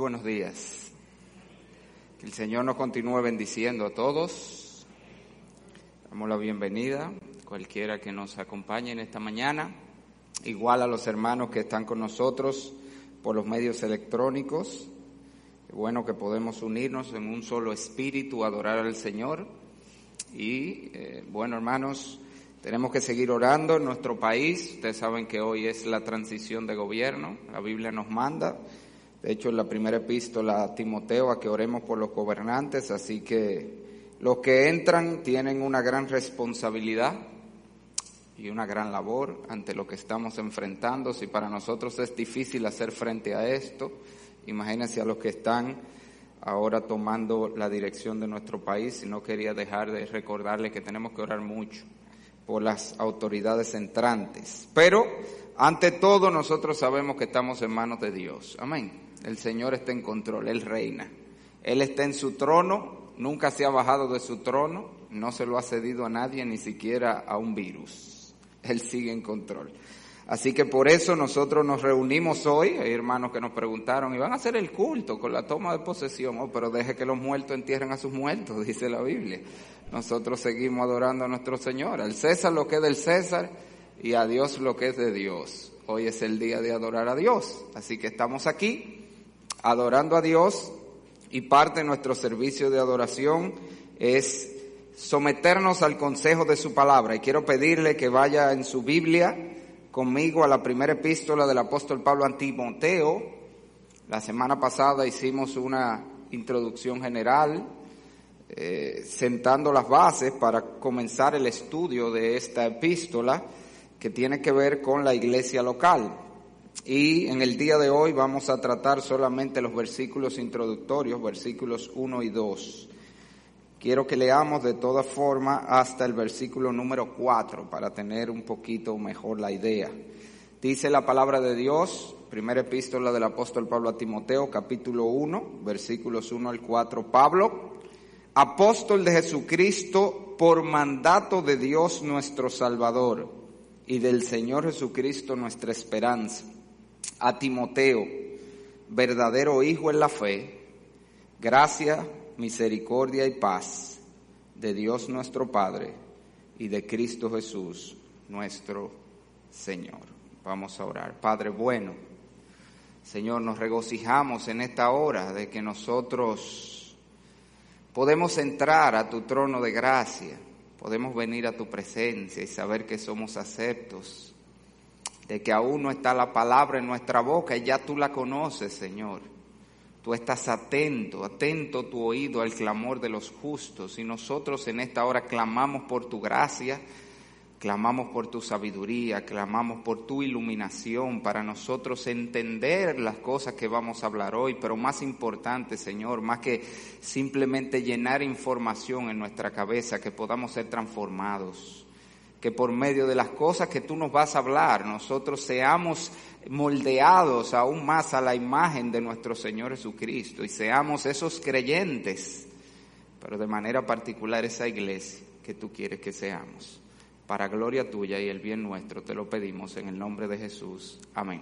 buenos días. Que el Señor nos continúe bendiciendo a todos. Damos la bienvenida a cualquiera que nos acompañe en esta mañana. Igual a los hermanos que están con nosotros por los medios electrónicos. Qué bueno que podemos unirnos en un solo espíritu, adorar al Señor. Y bueno, hermanos, tenemos que seguir orando en nuestro país. Ustedes saben que hoy es la transición de gobierno. La Biblia nos manda. De hecho, en la primera epístola a Timoteo, a que oremos por los gobernantes. Así que los que entran tienen una gran responsabilidad y una gran labor ante lo que estamos enfrentando. Si para nosotros es difícil hacer frente a esto, imagínense a los que están ahora tomando la dirección de nuestro país. Y no quería dejar de recordarles que tenemos que orar mucho por las autoridades entrantes. Pero, ante todo, nosotros sabemos que estamos en manos de Dios. Amén. El Señor está en control, Él reina. Él está en su trono, nunca se ha bajado de su trono, no se lo ha cedido a nadie, ni siquiera a un virus. Él sigue en control. Así que por eso nosotros nos reunimos hoy. Hay hermanos que nos preguntaron, ¿y van a hacer el culto con la toma de posesión? Oh, pero deje que los muertos entierren a sus muertos, dice la Biblia. Nosotros seguimos adorando a nuestro Señor. Al César lo que es del César y a Dios lo que es de Dios. Hoy es el día de adorar a Dios. Así que estamos aquí adorando a Dios, y parte de nuestro servicio de adoración es someternos al consejo de su palabra. Y quiero pedirle que vaya en su Biblia conmigo a la primera epístola del apóstol Pablo a Timoteo. La semana pasada hicimos una introducción general, sentando las bases para comenzar el estudio de esta epístola que tiene que ver con la iglesia local. Y en el día de hoy vamos a tratar solamente los versículos introductorios, versículos 1 y 2. Quiero que leamos de toda forma hasta el versículo número 4 para tener un poquito mejor la idea. Dice la palabra de Dios, primera epístola del apóstol Pablo a Timoteo, capítulo 1, versículos 1 al 4. Pablo, apóstol de Jesucristo, por mandato de Dios nuestro Salvador y del Señor Jesucristo nuestra esperanza, a Timoteo, verdadero hijo en la fe, gracia, misericordia y paz de Dios nuestro Padre y de Cristo Jesús nuestro Señor. Vamos a orar. Padre bueno, Señor, nos regocijamos en esta hora de que nosotros podemos entrar a tu trono de gracia, podemos venir a tu presencia y saber que somos aceptos, de que aún no está la palabra en nuestra boca y ya tú la conoces, Señor. Tú estás atento tu oído al clamor de los justos, y nosotros en esta hora clamamos por tu gracia, clamamos por tu sabiduría, clamamos por tu iluminación para nosotros entender las cosas que vamos a hablar hoy, pero más importante, Señor, más que simplemente llenar información en nuestra cabeza, que podamos ser transformados, que por medio de las cosas que tú nos vas a hablar, nosotros seamos moldeados aún más a la imagen de nuestro Señor Jesucristo y seamos esos creyentes, pero de manera particular esa iglesia que tú quieres que seamos. Para gloria tuya y el bien nuestro te lo pedimos en el nombre de Jesús. Amén.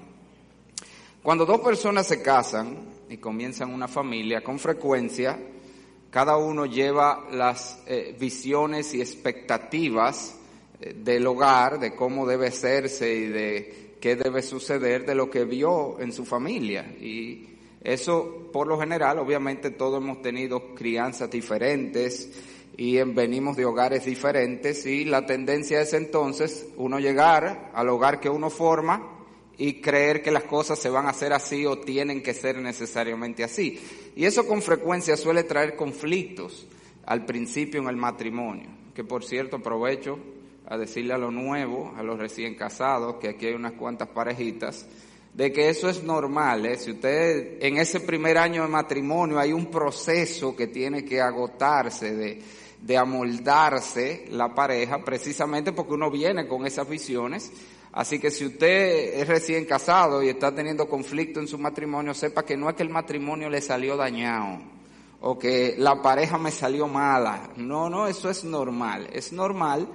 Cuando dos personas se casan y comienzan una familia, con frecuencia cada uno lleva las visiones y expectativas del hogar, de cómo debe serse y de qué debe suceder de lo que vio en su familia. Y eso, por lo general, obviamente todos hemos tenido crianzas diferentes y venimos de hogares diferentes, y la tendencia es entonces uno llegar al hogar que uno forma y creer que las cosas se van a hacer así o tienen que ser necesariamente así. Y eso con frecuencia suele traer conflictos al principio en el matrimonio, que por cierto aprovecho a decirle a lo nuevo, a los recién casados, que aquí hay unas cuantas parejitas, de que eso es normal, Si usted en ese primer año de matrimonio hay un proceso que tiene que agotarse, de amoldarse la pareja, precisamente porque uno viene con esas visiones. Así que si usted es recién casado y está teniendo conflicto en su matrimonio, sepa que no es que el matrimonio le salió dañado o que la pareja me salió mala. No, eso es normal. Es normal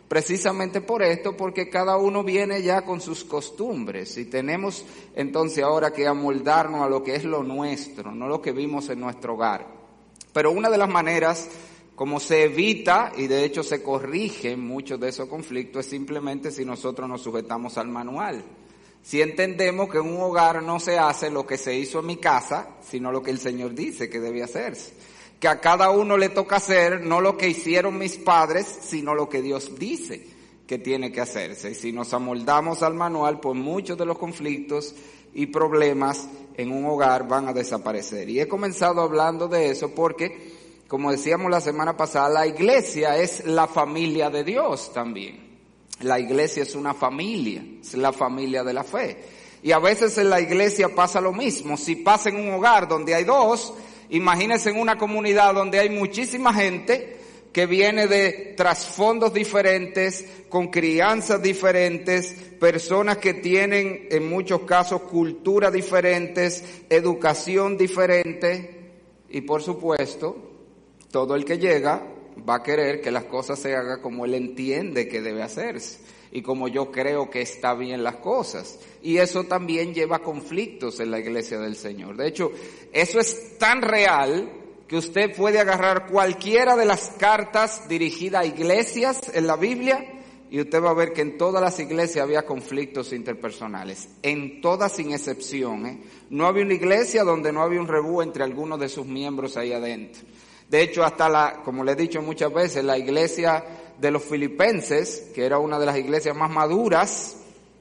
Precisamente por esto, porque cada uno viene ya con sus costumbres y tenemos entonces ahora que amoldarnos a lo que es lo nuestro, no lo que vimos en nuestro hogar. Pero una de las maneras como se evita y de hecho se corrigen muchos de esos conflictos es simplemente si nosotros nos sujetamos al manual. Si entendemos que en un hogar no se hace lo que se hizo en mi casa, sino lo que el Señor dice que debe hacerse. Que a cada uno le toca hacer no lo que hicieron mis padres, sino lo que Dios dice que tiene que hacerse. Y si nos amoldamos al manual, pues muchos de los conflictos y problemas en un hogar van a desaparecer. Y he comenzado hablando de eso porque, como decíamos la semana pasada, la iglesia es la familia de Dios también. La iglesia es una familia, es la familia de la fe. Y a veces en la iglesia pasa lo mismo. Si pasa en un hogar donde hay dos, imagínense en una comunidad donde hay muchísima gente que viene de trasfondos diferentes, con crianzas diferentes, personas que tienen en muchos casos culturas diferentes, educación diferente y por supuesto todo el que llega va a querer que las cosas se hagan como él entiende que debe hacerse y como yo creo que está bien las cosas. Y eso también lleva a conflictos en la iglesia del Señor. De hecho, eso es tan real que usted puede agarrar cualquiera de las cartas dirigidas a iglesias en la Biblia y usted va a ver que en todas las iglesias había conflictos interpersonales. En todas sin excepción, No había una iglesia donde no había un rebú entre algunos de sus miembros ahí adentro. De hecho, hasta como le he dicho muchas veces, la iglesia de los filipenses, que era una de las iglesias más maduras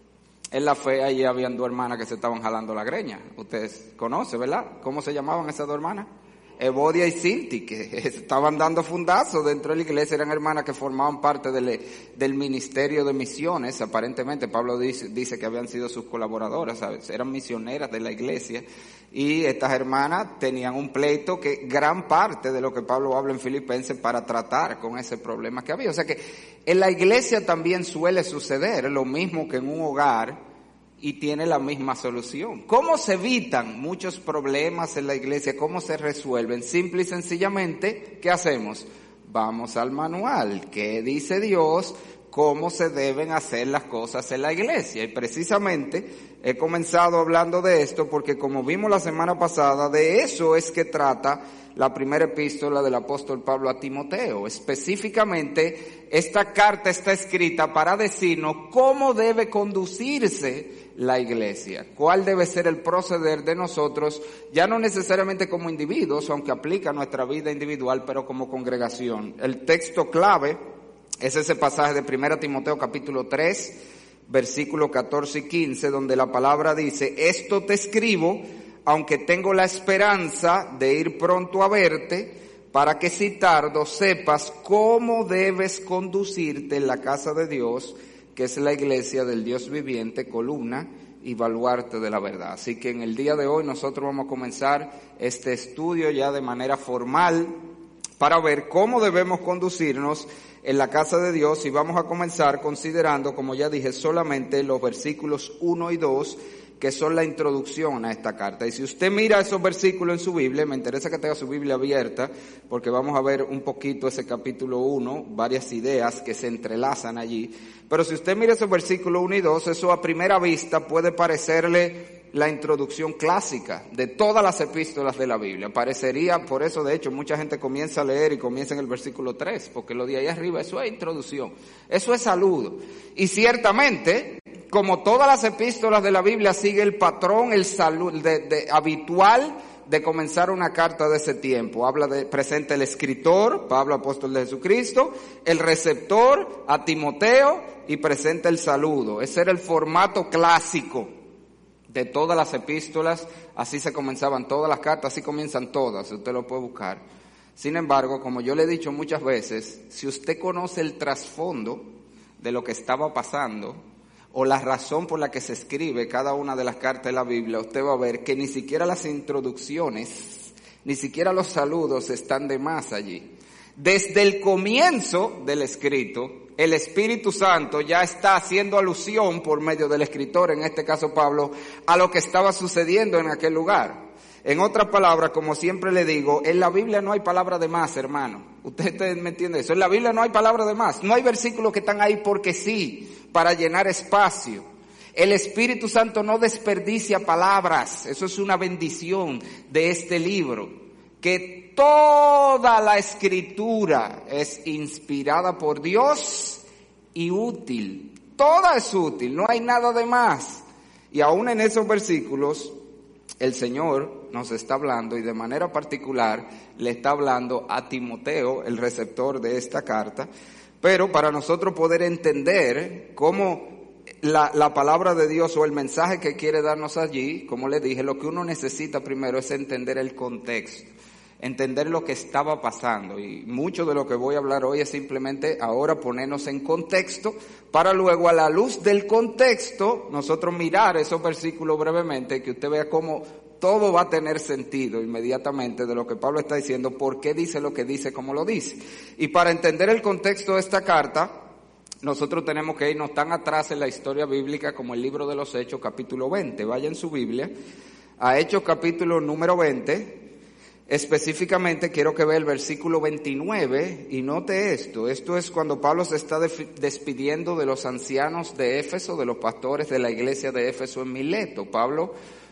en la fe, allí habían dos hermanas que se estaban jalando la greña. Ustedes conocen, ¿verdad? ¿Cómo se llamaban esas dos hermanas? Evodia y Sinti, que estaban dando fundazos dentro de la iglesia, eran hermanas que formaban parte del ministerio de misiones. Aparentemente Pablo dice que habían sido sus colaboradoras, ¿sabes? Eran misioneras de la iglesia y estas hermanas tenían un pleito que gran parte de lo que Pablo habla en Filipenses para tratar con ese problema que había. O sea que en la iglesia también suele suceder lo mismo que en un hogar, y tiene la misma solución. ¿Cómo se evitan muchos problemas en la iglesia? ¿Cómo se resuelven? Simple y sencillamente, ¿qué hacemos? Vamos al manual. ¿Qué dice Dios? ¿Cómo se deben hacer las cosas en la iglesia? Y precisamente he comenzado hablando de esto porque, como vimos la semana pasada, de eso es que trata la primera epístola del apóstol Pablo a Timoteo. Específicamente, esta carta está escrita para decirnos cómo debe conducirse la iglesia, cuál debe ser el proceder de nosotros, ya no necesariamente como individuos, aunque aplica a nuestra vida individual, pero como congregación. El texto clave es ese pasaje de 1 Timoteo capítulo 3, versículos 14 y 15, donde la palabra dice: esto te escribo, aunque tengo la esperanza de ir pronto a verte, para que si tardo sepas cómo debes conducirte en la casa de Dios, que es la iglesia del Dios viviente, columna y baluarte de la verdad. Así que en el día de hoy nosotros vamos a comenzar este estudio ya de manera formal para ver cómo debemos conducirnos en la casa de Dios, y vamos a comenzar considerando, como ya dije, solamente los versículos 1 y 2, que son la introducción a esta carta. Y si usted mira esos versículos en su Biblia, me interesa que tenga su Biblia abierta, porque vamos a ver un poquito ese capítulo 1, varias ideas que se entrelazan allí. Pero si usted mira esos versículos 1 y 2, eso a primera vista puede parecerle la introducción clásica de todas las epístolas de la Biblia. Parecería, por eso de hecho mucha gente comienza a leer y comienza en el versículo 3, porque lo de ahí arriba, eso es introducción, eso es saludo. Y ciertamente, como todas las epístolas de la Biblia, sigue el patrón, el saludo habitual de comenzar una carta de ese tiempo. Presenta el escritor, Pablo, apóstol de Jesucristo, el receptor, a Timoteo, y presenta el saludo. Ese era el formato clásico de todas las epístolas. Así se comenzaban todas las cartas, así comienzan todas, usted lo puede buscar. Sin embargo, como yo le he dicho muchas veces, si usted conoce el trasfondo de lo que estaba pasando, o la razón por la que se escribe cada una de las cartas de la Biblia, usted va a ver que ni siquiera las introducciones, ni siquiera los saludos están de más allí. Desde el comienzo del escrito, el Espíritu Santo ya está haciendo alusión por medio del escritor, en este caso Pablo, a lo que estaba sucediendo en aquel lugar. En otras palabras, como siempre le digo, en la Biblia no hay palabra de más, hermano. ¿Usted me entiende eso? En la Biblia no hay palabra de más. No hay versículos que están ahí porque sí, para llenar espacio. El Espíritu Santo no desperdicia palabras. Eso es una bendición de este libro. Que toda la Escritura es inspirada por Dios y útil. Toda es útil, no hay nada de más. Y aún en esos versículos, el Señor nos está hablando, y de manera particular le está hablando a Timoteo, el receptor de esta carta, pero para nosotros poder entender cómo la palabra de Dios o el mensaje que quiere darnos allí, como le dije, lo que uno necesita primero es entender el contexto, entender lo que estaba pasando, y mucho de lo que voy a hablar hoy es simplemente ahora ponernos en contexto para luego, a la luz del contexto, nosotros mirar esos versículos brevemente, que usted vea cómo todo va a tener sentido inmediatamente de lo que Pablo está diciendo, por qué dice lo que dice, como lo dice. Y para entender el contexto de esta carta, nosotros tenemos que irnos tan atrás en la historia bíblica como el libro de los Hechos, capítulo 20. Vaya en su Biblia a Hechos, capítulo número 20. Específicamente quiero que vea el versículo 29 y note esto. Esto es cuando Pablo se está despidiendo de los ancianos de Éfeso, de los pastores de la iglesia de Éfeso en Mileto. Pablo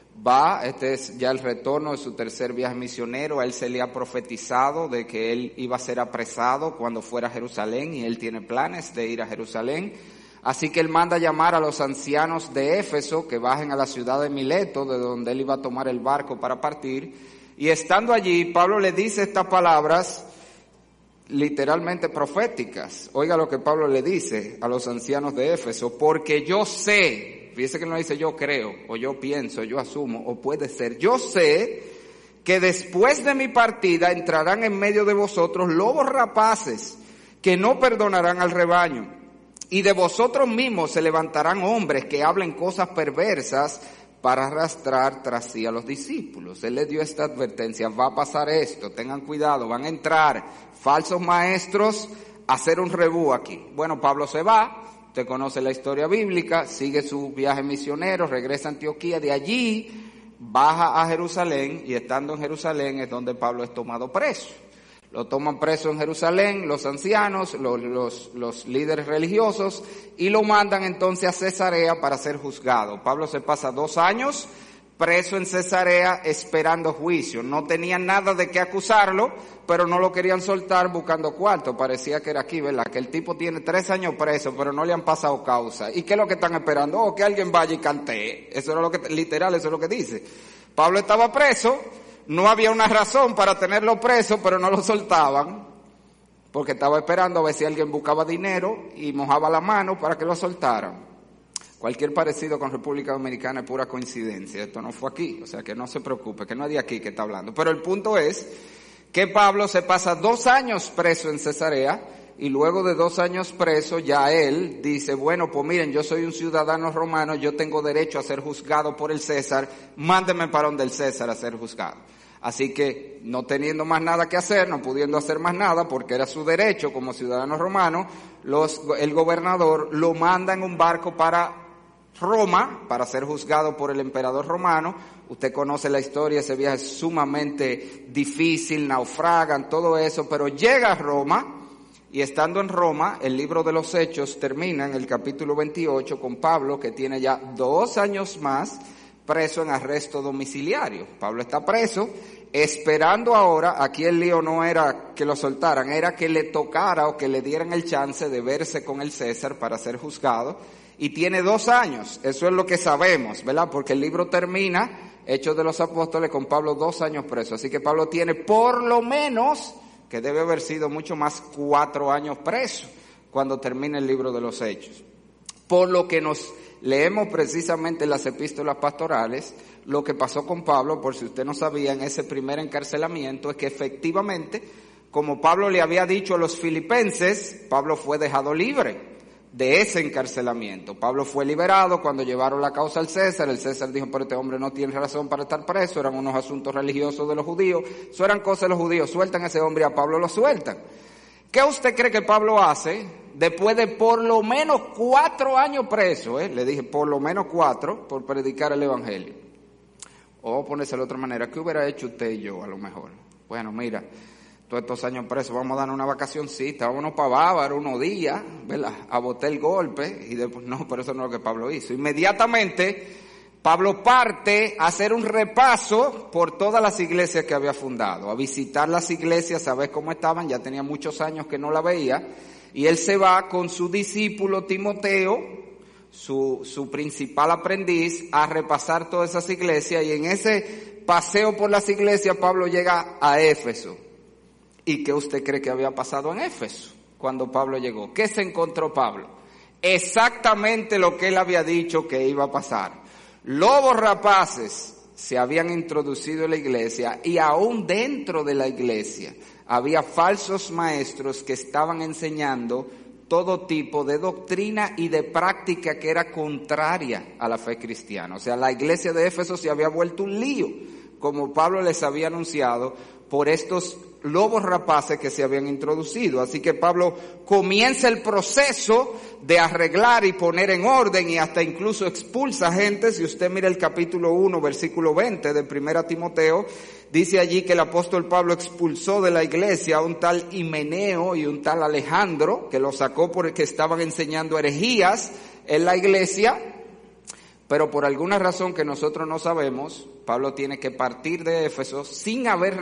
va, este es ya el retorno de su tercer viaje misionero. A él se le ha profetizado de que él iba a ser apresado cuando fuera a Jerusalén, y él tiene planes de ir a Jerusalén. Así que él manda llamar a los ancianos de Éfeso que bajen a la ciudad de Mileto, de donde él iba a tomar el barco para partir. Y estando allí, Pablo le dice estas palabras literalmente proféticas. Oiga lo que Pablo le dice a los ancianos de Éfeso: porque yo sé, fíjese que no dice yo creo, o yo pienso, yo asumo, o puede ser, yo sé que después de mi partida entrarán en medio de vosotros lobos rapaces que no perdonarán al rebaño, y de vosotros mismos se levantarán hombres que hablen cosas perversas para arrastrar tras sí a los discípulos. Él les dio esta advertencia: va a pasar esto, tengan cuidado, van a entrar falsos maestros a hacer un rebú aquí. Bueno, Pablo se va, usted conoce la historia bíblica, sigue su viaje misionero, regresa a Antioquía, de allí baja a Jerusalén, y estando en Jerusalén es donde Pablo es tomado preso. Lo toman preso en Jerusalén los ancianos, los líderes religiosos, y lo mandan entonces a Cesarea para ser juzgado. Pablo se pasa 2 años preso en Cesarea esperando juicio. No tenían nada de qué acusarlo, pero no lo querían soltar buscando cuarto. Parecía que era aquí, ¿verdad? Que el tipo tiene 3 años preso, pero no le han pasado causa. ¿Y qué es lo que están esperando? Oh, que alguien vaya y cantee. Eso era lo que, literal, eso es lo que dice. Pablo estaba preso. No había una razón para tenerlo preso, pero no lo soltaban, porque estaba esperando a ver si alguien buscaba dinero y mojaba la mano para que lo soltaran. Cualquier parecido con República Dominicana es pura coincidencia. Esto no fue aquí, o sea que no se preocupe, que no es de aquí que está hablando. Pero el punto es que Pablo se pasa 2 años preso en Cesarea, y luego de 2 años preso ya él dice: bueno, pues miren, yo soy un ciudadano romano, yo tengo derecho a ser juzgado por el César, mándenme para donde el César a ser juzgado. Así que, no teniendo más nada que hacer, no pudiendo hacer más nada, porque era su derecho como ciudadano romano, el gobernador lo manda en un barco para Roma, para ser juzgado por el emperador romano. Usted conoce la historia, ese viaje es sumamente difícil, naufragan, todo eso, pero llega a Roma. Y estando en Roma, el libro de los Hechos termina en el capítulo 28 con Pablo, que tiene ya 2 años más preso en arresto domiciliario. Pablo está preso, esperando ahora. Aquí el lío no era que lo soltaran, era que le tocara o que le dieran el chance de verse con el César para ser juzgado. Y tiene 2 años, eso es lo que sabemos, ¿verdad? Porque el libro termina, Hechos de los Apóstoles, con Pablo 2 años preso. Así que Pablo tiene por lo menos, que debe haber sido mucho más, 4 años preso cuando termine el libro de los Hechos. Por lo que nos leemos precisamente en las epístolas pastorales, lo que pasó con Pablo, por si usted no sabía, en ese primer encarcelamiento, es que efectivamente, como Pablo le había dicho a los filipenses, Pablo fue dejado libre de ese encarcelamiento. Pablo fue liberado cuando llevaron la causa al César. El César dijo: pero este hombre no tiene razón para estar preso, eran unos asuntos religiosos de los judíos, eso eran cosas de los judíos, sueltan a ese hombre, y a Pablo lo sueltan. ¿Qué usted cree que Pablo hace después de por lo menos 4 años preso? Le dije por lo menos 4 por predicar el evangelio. O vamos a ponérselo de otra manera, ¿qué hubiera hecho usted y yo a lo mejor? Bueno, mira, todos estos años presos, vamos a darnos una vacacioncita, vámonos para Bávaro unos días, ¿verdad? A botar el golpe, y después, no, pero eso no es lo que Pablo hizo. Inmediatamente, Pablo parte a hacer un repaso por todas las iglesias que había fundado, a visitar las iglesias, a ver cómo estaban, ya tenía muchos años que no la veía, y él se va con su discípulo Timoteo, su principal aprendiz, a repasar todas esas iglesias, y en ese paseo por las iglesias Pablo llega a Éfeso. ¿Y qué usted cree que había pasado en Éfeso cuando Pablo llegó? ¿Qué se encontró Pablo? Exactamente lo que él había dicho que iba a pasar. Lobos rapaces se habían introducido en la iglesia, y aún dentro de la iglesia había falsos maestros que estaban enseñando todo tipo de doctrina y de práctica que era contraria a la fe cristiana. O sea, la iglesia de Éfeso se había vuelto un lío, como Pablo les había anunciado, por estos lobos rapaces que se habían introducido. Así que Pablo comienza el proceso de arreglar y poner en orden, y hasta incluso expulsa gente. Si usted mira el capítulo 1, versículo 20 de 1 Timoteo, dice allí que el apóstol Pablo expulsó de la iglesia a un tal Himeneo y un tal Alejandro, que lo sacó porque estaban enseñando herejías en la iglesia. Pero por alguna razón que nosotros no sabemos, Pablo tiene que partir de Éfeso sin haber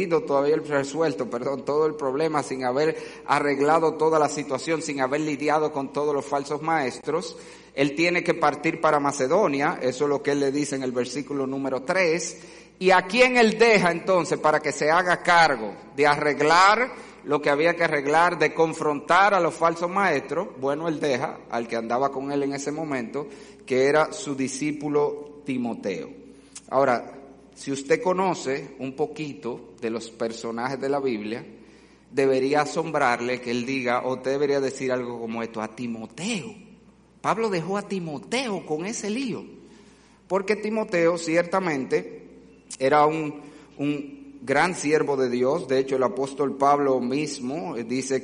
resuelto todo el problema, sin haber arreglado toda la situación, sin haber lidiado con todos los falsos maestros. Él tiene que partir para Macedonia, eso es lo que él le dice en el versículo número 3. ¿Y a quién él deja entonces para que se haga cargo de arreglar lo que había que arreglar, de confrontar a los falsos maestros? Bueno, él deja al que andaba con él en ese momento, que era su discípulo Timoteo. Ahora, si usted conoce un poquito de los personajes de la Biblia, debería asombrarle que él diga, o usted debería decir algo como esto: a Timoteo. Pablo dejó a Timoteo con ese lío, porque Timoteo ciertamente era un gran siervo de Dios. De hecho, el apóstol Pablo mismo dice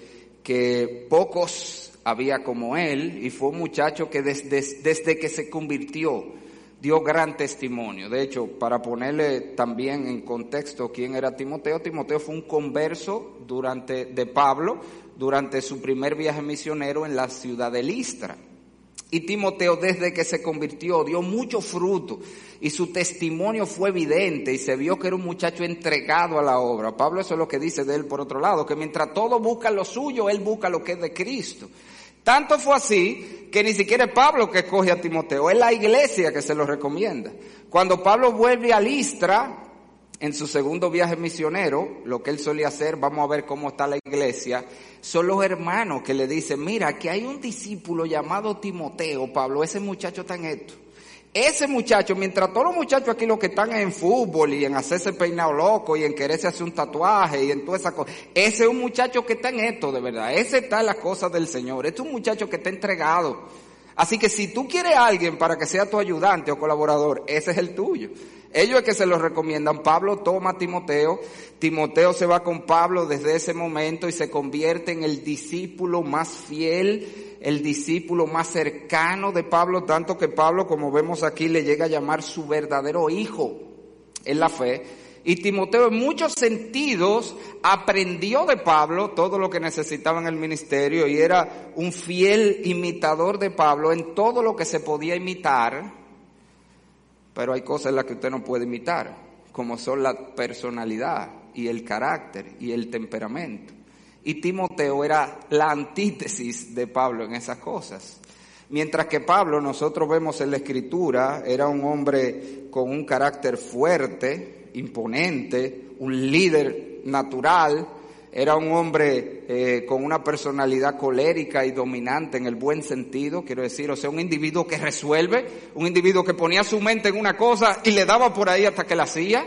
que pocos había como él, y fue un muchacho que desde que se convirtió dio gran testimonio. De hecho, para ponerle también en contexto quién era Timoteo, Timoteo fue un converso de Pablo durante su primer viaje misionero en la ciudad de Listra. Y Timoteo, desde que se convirtió, dio mucho fruto, y su testimonio fue evidente, y se vio que era un muchacho entregado a la obra. Pablo, eso es lo que dice de él por otro lado, que mientras todos buscan lo suyo, él busca lo que es de Cristo. Tanto fue así que ni siquiera es Pablo que escoge a Timoteo, es la iglesia que se lo recomienda. Cuando Pablo vuelve a Listra, en su segundo viaje misionero, lo que él solía hacer, vamos a ver cómo está la iglesia, son los hermanos que le dicen: mira, que hay un discípulo llamado Timoteo, Pablo, ese muchacho está en esto. Ese muchacho, mientras todos los muchachos aquí lo que están en fútbol y en hacerse peinado loco y en quererse hacer un tatuaje y en toda esa cosa, ese es un muchacho que está en esto de verdad, ese está en las cosas del Señor, este es un muchacho que está entregado. Así que si tú quieres a alguien para que sea tu ayudante o colaborador, ese es el tuyo. Ellos es que se lo recomiendan. Pablo toma a Timoteo, Timoteo se va con Pablo desde ese momento y se convierte en el discípulo más fiel, el discípulo más cercano de Pablo, tanto que Pablo, como vemos aquí, le llega a llamar su verdadero hijo en la fe. Y Timoteo en muchos sentidos aprendió de Pablo todo lo que necesitaba en el ministerio, y era un fiel imitador de Pablo en todo lo que se podía imitar. Pero hay cosas en las que usted no puede imitar, como son la personalidad y el carácter y el temperamento. Y Timoteo era la antítesis de Pablo en esas cosas. Mientras que Pablo, nosotros vemos en la Escritura, era un hombre con un carácter fuerte, imponente, un líder natural, era un hombre con una personalidad colérica y dominante en el buen sentido, quiero decir, o sea, un individuo que resuelve, un individuo que ponía su mente en una cosa y le daba por ahí hasta que la hacía.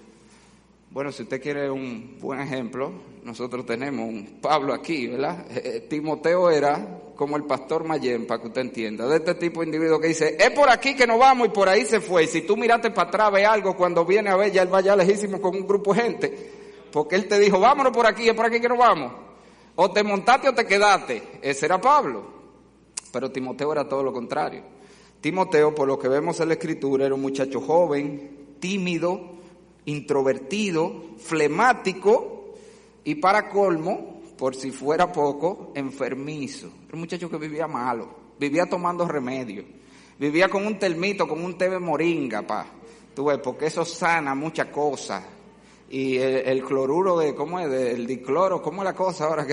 Bueno, si usted quiere un buen ejemplo, nosotros tenemos un Pablo aquí, ¿verdad? Timoteo era como el pastor Mayén, para que usted entienda, de este tipo de individuo que dice, es por aquí que nos vamos, y por ahí se fue. Y si tú miraste para atrás, ve algo, cuando viene a ver, ya él va ya lejísimo con un grupo de gente, porque él te dijo, vámonos por aquí, es por aquí que nos vamos. O te montaste o te quedaste. Ese era Pablo. Pero Timoteo era todo lo contrario. Timoteo, por lo que vemos en la Escritura, era un muchacho joven, tímido, introvertido, flemático y para colmo, por si fuera poco, enfermizo. Era un muchacho que vivía malo, vivía tomando remedio, vivía con un termito, con un té de moringa, tú ves, porque eso sana muchas cosas. Y el cloruro ¿cómo es? El dicloro, ¿cómo es la cosa ahora?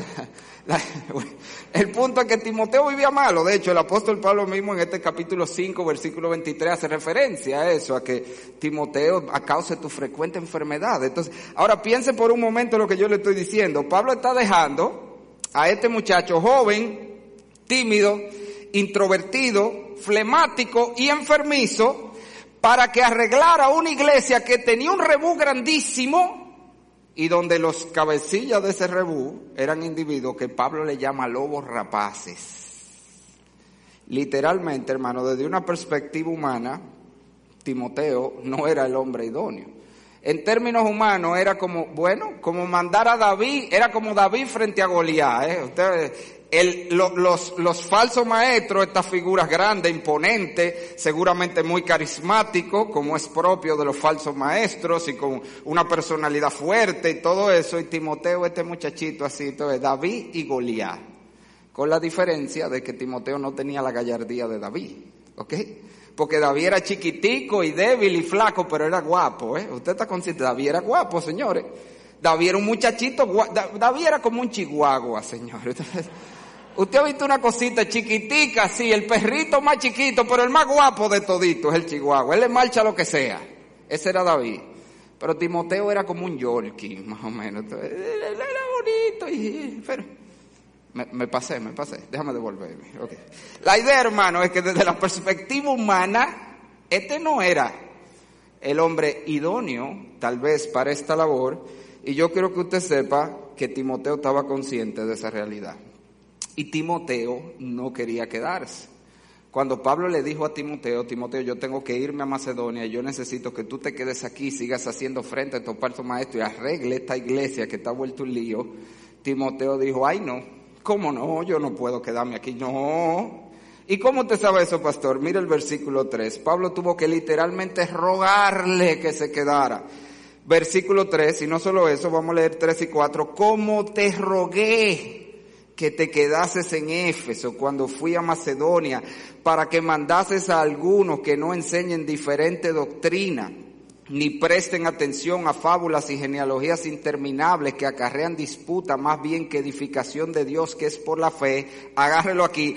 El punto es que Timoteo vivía malo. De hecho, el apóstol Pablo mismo en este capítulo 5, versículo 23, hace referencia a eso, a que Timoteo, a causa de tu frecuente enfermedad. Entonces, ahora piense por un momento lo que yo le estoy diciendo. Pablo está dejando a este muchacho joven, tímido, introvertido, flemático y enfermizo, para que arreglara una iglesia que tenía un rebú grandísimo y donde los cabecillas de ese rebú eran individuos que Pablo le llama lobos rapaces. Literalmente, hermano, desde una perspectiva humana, Timoteo no era el hombre idóneo. En términos humanos era como mandar a David, era como David frente a Goliat, Ustedes, los falsos maestros, estas figuras grandes, imponentes, seguramente muy carismáticos, como es propio de los falsos maestros, y con una personalidad fuerte y todo eso, y Timoteo, este muchachito así, entonces David y Goliat, con la diferencia de que Timoteo no tenía la gallardía de David, ¿ok? Porque David era chiquitico y débil y flaco, pero era guapo, Usted está consciente, David era guapo, señores. David era un muchachito, David era como un chihuahua, señores. Entonces, usted ha visto una cosita chiquitica, sí, el perrito más chiquito, pero el más guapo de toditos es el chihuahua. Él le marcha lo que sea. Ese era David. Pero Timoteo era como un Yorkie, más o menos. Entonces, él era bonito, pero me pasé. Déjame devolverme. Okay. La idea, hermano, es que desde la perspectiva humana, este no era el hombre idóneo, tal vez, para esta labor. Y yo quiero que usted sepa que Timoteo estaba consciente de esa realidad. Y Timoteo no quería quedarse. Cuando Pablo le dijo a Timoteo, yo tengo que irme a Macedonia, yo necesito que tú te quedes aquí, sigas haciendo frente a estos falsos maestros y arregle esta iglesia que está vuelto un lío. Timoteo dijo, ay no, ¿cómo no? Yo no puedo quedarme aquí, no. ¿Y cómo usted sabe eso, pastor? Mira el versículo 3. Pablo tuvo que literalmente rogarle que se quedara. Versículo 3, y no solo eso, vamos a leer 3 y 4. ¿Cómo te rogué que te quedases en Éfeso cuando fui a Macedonia para que mandases a algunos que no enseñen diferente doctrina, ni presten atención a fábulas y genealogías interminables que acarrean disputa más bien que edificación de Dios que es por la fe? Agárrelo aquí.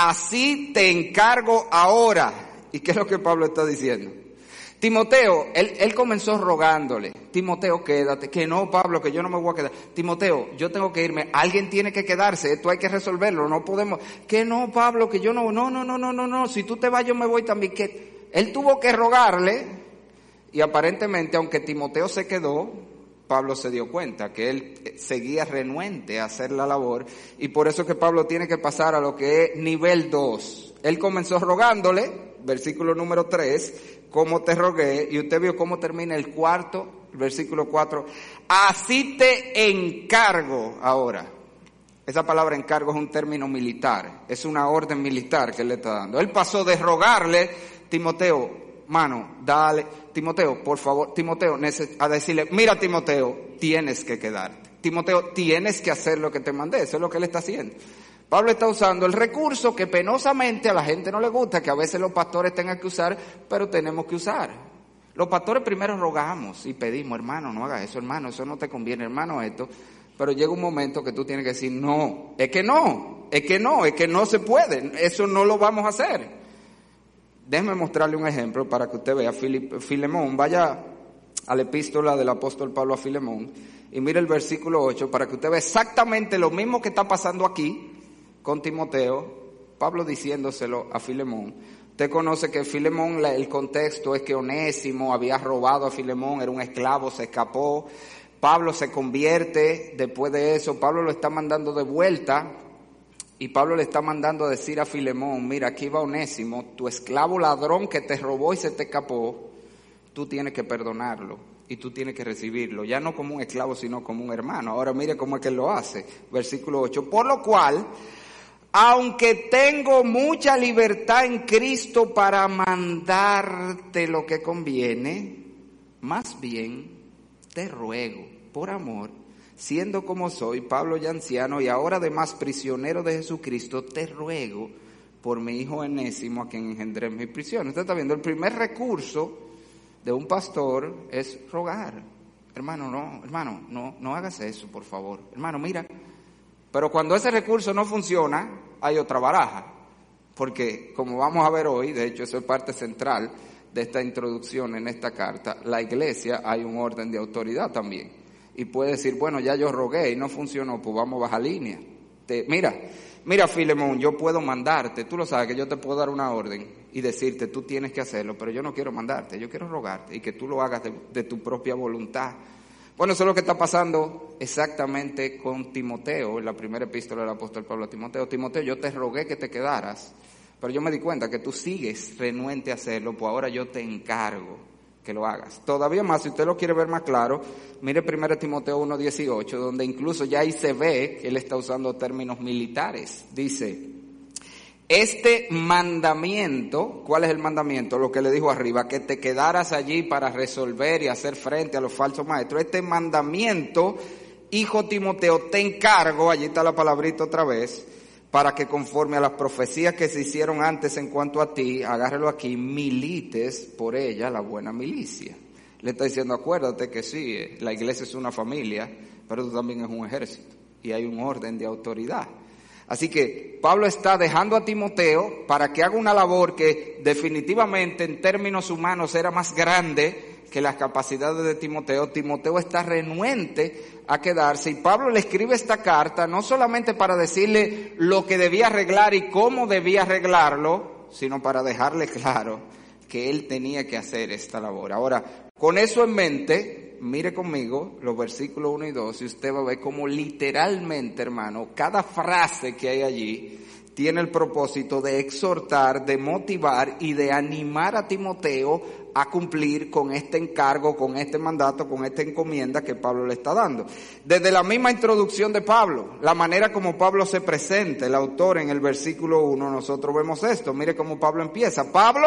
Así te encargo ahora. ¿Y qué es lo que Pablo está diciendo? Timoteo, él comenzó rogándole, Timoteo, quédate, que no, Pablo, que yo no me voy a quedar. Timoteo, yo tengo que irme, alguien tiene que quedarse, esto hay que resolverlo, no podemos. Que no, Pablo, que yo no, si tú te vas yo me voy también. Que él tuvo que rogarle y aparentemente, aunque Timoteo se quedó, Pablo se dio cuenta que él seguía renuente a hacer la labor y por eso que Pablo tiene que pasar a lo que es nivel 2. Él comenzó rogándole, versículo número 3, como te rogué, y usted vio cómo termina el cuarto, versículo 4, así te encargo ahora. Esa palabra encargo es un término militar, es una orden militar que él le está dando. Él pasó de rogarle, Timoteo, mano, dale, Timoteo, por favor, Timoteo, a decirle, mira Timoteo, tienes que quedarte. Timoteo, tienes que hacer lo que te mandé, eso es lo que él está haciendo. Pablo está usando el recurso que penosamente a la gente no le gusta, que a veces los pastores tengan que usar, pero tenemos que usar. Los pastores primero rogamos y pedimos, hermano, no hagas eso, hermano, eso no te conviene, hermano, esto. Pero llega un momento que tú tienes que decir, no, es que no se puede, eso no lo vamos a hacer. Déjeme mostrarle un ejemplo para que usted vea. Filemón, vaya a la epístola del apóstol Pablo a Filemón y mire el versículo 8 para que usted vea exactamente lo mismo que está pasando aquí con Timoteo, Pablo diciéndoselo a Filemón. Usted conoce que Filemón, el contexto es que Onésimo había robado a Filemón, era un esclavo, se escapó. Pablo se convierte, después de eso, Pablo lo está mandando de vuelta y Pablo le está mandando a decir a Filemón, mira, aquí va Onésimo, tu esclavo ladrón que te robó y se te escapó, tú tienes que perdonarlo y tú tienes que recibirlo, ya no como un esclavo, sino como un hermano. Ahora mire cómo es que él lo hace, versículo 8, por lo cual, aunque tengo mucha libertad en Cristo para mandarte lo que conviene, más bien te ruego, por amor, siendo como soy, Pablo ya anciano y ahora además prisionero de Jesucristo, te ruego por mi hijo Onésimo, a quien engendré en mi prisión. Usted está viendo, el primer recurso de un pastor es rogar. Hermano, no hagas eso, por favor. Hermano, mira. Pero cuando ese recurso no funciona, hay otra baraja. Porque, como vamos a ver hoy, de hecho eso es parte central de esta introducción en esta carta, la iglesia hay un orden de autoridad también. Y puede decir, bueno, ya yo rogué y no funcionó, pues vamos a bajar línea. Mira, Filemón, yo puedo mandarte, tú lo sabes que yo te puedo dar una orden y decirte, tú tienes que hacerlo, pero yo no quiero mandarte, yo quiero rogarte y que tú lo hagas de tu propia voluntad. Bueno, eso es lo que está pasando exactamente con Timoteo, en la primera epístola del apóstol Pablo a Timoteo. Timoteo, yo te rogué que te quedaras, pero yo me di cuenta que tú sigues renuente a hacerlo, pues ahora yo te encargo que lo hagas. Todavía más, si usted lo quiere ver más claro, mire 1 Timoteo 1:18, donde incluso ya ahí se ve que él está usando términos militares. Dice, este mandamiento, ¿cuál es el mandamiento? Lo que le dijo arriba, que te quedaras allí para resolver y hacer frente a los falsos maestros. Este mandamiento, hijo Timoteo, te encargo, allí está la palabrita otra vez, para que conforme a las profecías que se hicieron antes en cuanto a ti, agárrelo aquí, milites por ella la buena milicia. Le está diciendo, acuérdate que sí, la iglesia es una familia, pero tú también es un ejército y hay un orden de autoridad. Así que Pablo está dejando a Timoteo para que haga una labor que definitivamente en términos humanos era más grande que las capacidades de Timoteo. Timoteo está renuente a quedarse y Pablo le escribe esta carta no solamente para decirle lo que debía arreglar y cómo debía arreglarlo, sino para dejarle claro que él tenía que hacer esta labor. Ahora, con eso en mente, mire conmigo los versículos 1 y 2 y usted va a ver cómo literalmente, hermano, cada frase que hay allí tiene el propósito de exhortar, de motivar y de animar a Timoteo a cumplir con este encargo, con este mandato, con esta encomienda que Pablo le está dando. Desde la misma introducción de Pablo, la manera como Pablo se presenta, el autor en el versículo 1, nosotros vemos esto. Mire cómo Pablo empieza. Pablo,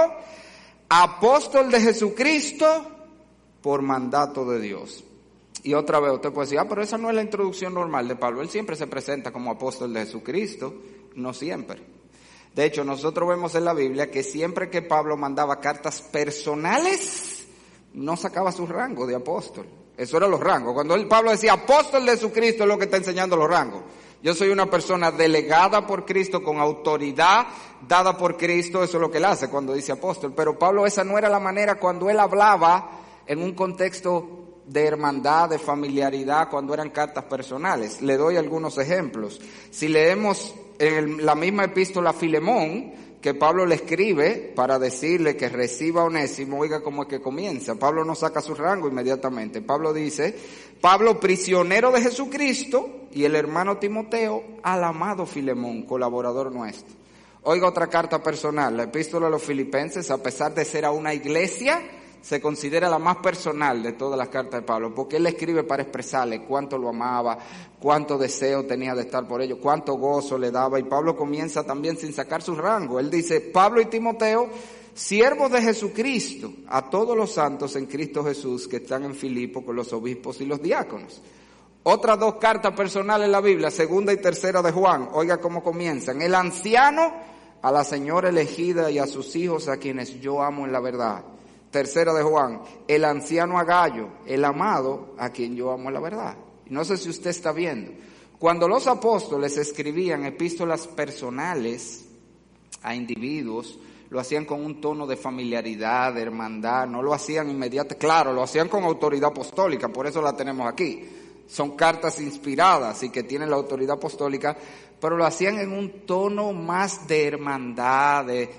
apóstol de Jesucristo, por mandato de Dios. Y otra vez usted puede decir, pero esa no es la introducción normal de Pablo. Él siempre se presenta como apóstol de Jesucristo, no siempre. De hecho, nosotros vemos en la Biblia que siempre que Pablo mandaba cartas personales, no sacaba su rango de apóstol. Eso eran los rangos. Cuando Pablo decía apóstol de Jesucristo, es lo que está enseñando los rangos. Yo soy una persona delegada por Cristo, con autoridad dada por Cristo, eso es lo que él hace cuando dice apóstol. Pero Pablo, esa no era la manera cuando él hablaba en un contexto de hermandad, de familiaridad, cuando eran cartas personales. Le doy algunos ejemplos. Si leemos en la misma epístola a Filemón, que Pablo le escribe para decirle que reciba a Onésimo, oiga cómo es que comienza. Pablo no saca su rango inmediatamente. Pablo dice, Pablo prisionero de Jesucristo y el hermano Timoteo al amado Filemón, colaborador nuestro. Oiga otra carta personal, la epístola a los Filipenses, a pesar de ser a una iglesia, se considera la más personal de todas las cartas de Pablo, porque él le escribe para expresarle cuánto lo amaba, cuánto deseo tenía de estar por ello, cuánto gozo le daba, y Pablo comienza también sin sacar su rango. Él dice, Pablo y Timoteo, siervos de Jesucristo, a todos los santos en Cristo Jesús que están en Filipo con los obispos y los diáconos. Otras dos cartas personales en la Biblia, segunda y tercera de Juan, oiga cómo comienzan. El anciano a la señora elegida y a sus hijos a quienes yo amo en la verdad. Tercera de Juan, el anciano a Gayo, el amado a quien yo amo en la verdad. No sé si usted está viendo. Cuando los apóstoles escribían epístolas personales a individuos, lo hacían con un tono de familiaridad, de hermandad, no lo hacían inmediatamente, claro, lo hacían con autoridad apostólica, por eso la tenemos aquí. Son cartas inspiradas y que tienen la autoridad apostólica, pero lo hacían en un tono más de hermandad,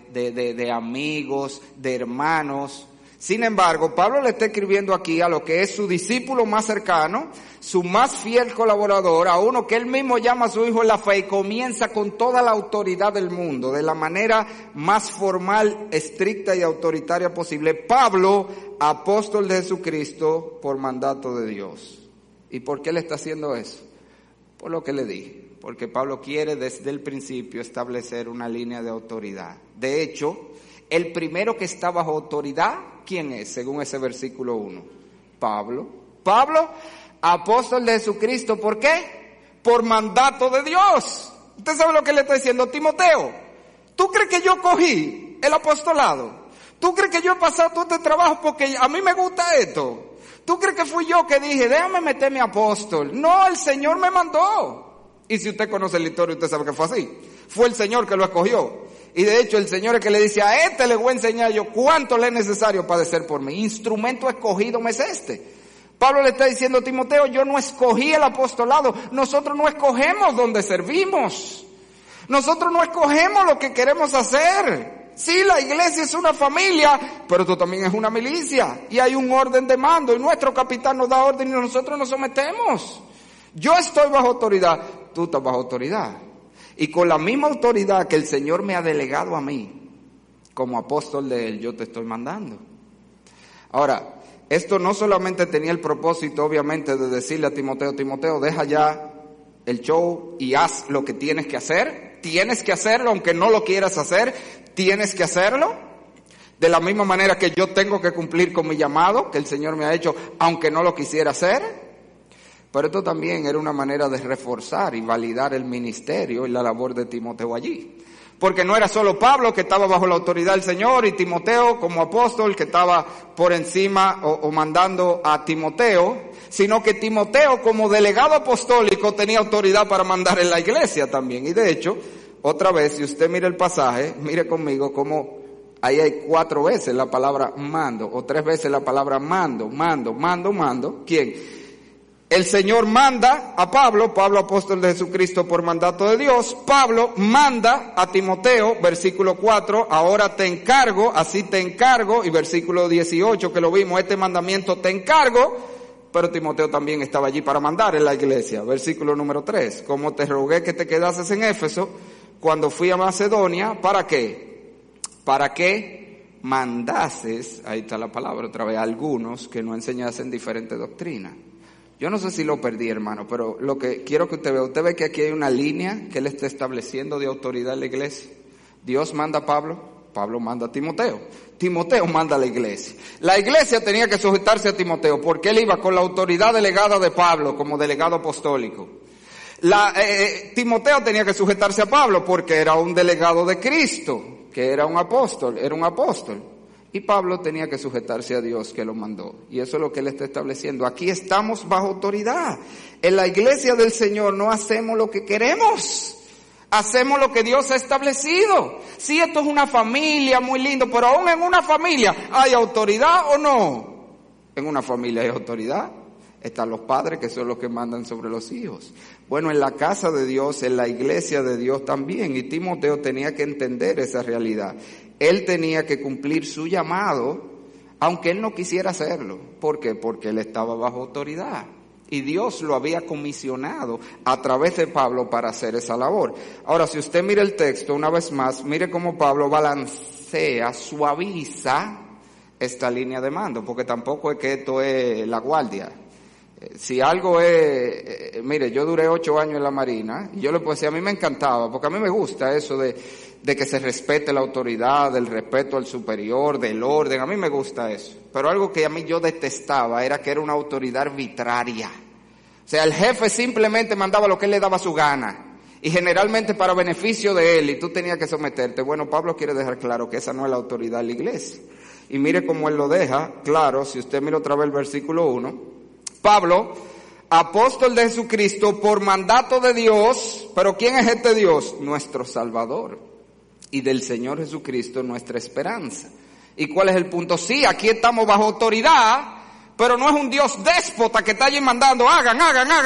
de amigos, de hermanos. Sin embargo, Pablo le está escribiendo aquí a lo que es su discípulo más cercano, su más fiel colaborador, a uno que él mismo llama a su hijo en la fe y comienza con toda la autoridad del mundo, de la manera más formal, estricta y autoritaria posible. Pablo, apóstol de Jesucristo por mandato de Dios. ¿Y por qué le está haciendo eso? Por lo que le dije, porque Pablo quiere desde el principio establecer una línea de autoridad. De hecho, el primero que está bajo autoridad, ¿quién es? Según ese versículo 1. Pablo. Pablo, apóstol de Jesucristo, ¿por qué? Por mandato de Dios. ¿Usted sabe lo que le está diciendo? Timoteo, ¿tú crees que yo cogí el apostolado? ¿Tú crees que yo he pasado todo este trabajo porque a mí me gusta esto? ¿Tú crees que fui yo que dije, déjame meterme apóstol? No, el Señor me mandó. Y si usted conoce la historia, usted sabe que fue así. Fue el Señor que lo escogió. Y de hecho el Señor es que le dice, a este le voy a enseñar yo cuánto le es necesario padecer por mí. Instrumento escogido me es este. Pablo le está diciendo a Timoteo, yo no escogí el apostolado. Nosotros no escogemos donde servimos. Nosotros no escogemos lo que queremos hacer. Sí, la iglesia es una familia, pero esto también es una milicia. Y hay un orden de mando. Y nuestro capitán nos da orden y nosotros nos sometemos. Yo estoy bajo autoridad, tú estás bajo autoridad. Y con la misma autoridad que el Señor me ha delegado a mí, como apóstol de Él, yo te estoy mandando. Ahora, esto no solamente tenía el propósito, obviamente, de decirle a Timoteo, Timoteo, deja ya el show y haz lo que tienes que hacer. Tienes que hacerlo, aunque no lo quieras hacer, tienes que hacerlo. De la misma manera que yo tengo que cumplir con mi llamado, que el Señor me ha hecho, aunque no lo quisiera hacer. Pero esto también era una manera de reforzar y validar el ministerio y la labor de Timoteo allí. Porque no era solo Pablo que estaba bajo la autoridad del Señor y Timoteo como apóstol que estaba por encima o mandando a Timoteo, sino que Timoteo como delegado apostólico tenía autoridad para mandar en la iglesia también. Y de hecho, otra vez, si usted mira el pasaje, mire conmigo cómo ahí hay 4 veces la palabra mando, o 3 veces la palabra mando. ¿Quién? El Señor manda a Pablo, Pablo apóstol de Jesucristo por mandato de Dios. Pablo manda a Timoteo, versículo 4, ahora te encargo, así te encargo, y versículo 18 que lo vimos, este mandamiento te encargo, pero Timoteo también estaba allí para mandar en la iglesia. Versículo número 3, como te rogué que te quedases en Éfeso, cuando fui a Macedonia, ¿para qué? Para que mandases, ahí está la palabra otra vez, a algunos que no enseñasen diferente doctrina. Yo no sé si lo perdí, hermano, pero lo que quiero que usted ve que aquí hay una línea que él está estableciendo de autoridad en la iglesia. Dios manda a Pablo, Pablo manda a Timoteo, Timoteo manda a la iglesia. La iglesia tenía que sujetarse a Timoteo porque él iba con la autoridad delegada de Pablo como delegado apostólico. Timoteo tenía que sujetarse a Pablo porque era un delegado de Cristo, que era un apóstol. Y Pablo tenía que sujetarse a Dios que lo mandó. Y eso es lo que él está estableciendo. Aquí estamos bajo autoridad. En la iglesia del Señor no hacemos lo que queremos. Hacemos lo que Dios ha establecido. Sí, esto es una familia muy lindo, pero aún en una familia, ¿hay autoridad o no? En una familia hay autoridad. Están los padres que son los que mandan sobre los hijos. Bueno, en la casa de Dios, en la iglesia de Dios también. Y Timoteo tenía que entender esa realidad. Él tenía que cumplir su llamado, aunque él no quisiera hacerlo. ¿Por qué? Porque él estaba bajo autoridad. Y Dios lo había comisionado a través de Pablo para hacer esa labor. Ahora, si usted mira el texto una vez más, mire cómo Pablo balancea, suaviza esta línea de mando. Porque tampoco es que esto es la guardia. Si algo es, mire, yo duré 8 años en la Marina, y yo le puedo decir, a mí me encantaba, porque a mí me gusta eso de que se respete la autoridad, del respeto al superior, del orden, a mí me gusta eso. Pero algo que a mí yo detestaba era que era una autoridad arbitraria. O sea, el jefe simplemente mandaba lo que él le daba su gana, y generalmente para beneficio de él, y tú tenías que someterte. Bueno, Pablo quiere dejar claro que esa no es la autoridad de la iglesia. Y mire cómo él lo deja claro, si usted mira otra vez el versículo 1. Pablo, apóstol de Jesucristo por mandato de Dios, pero ¿quién es este Dios? Nuestro Salvador, y del Señor Jesucristo nuestra esperanza. ¿Y cuál es el punto? Sí, aquí estamos bajo autoridad, pero no es un Dios déspota que está allí mandando, hagan,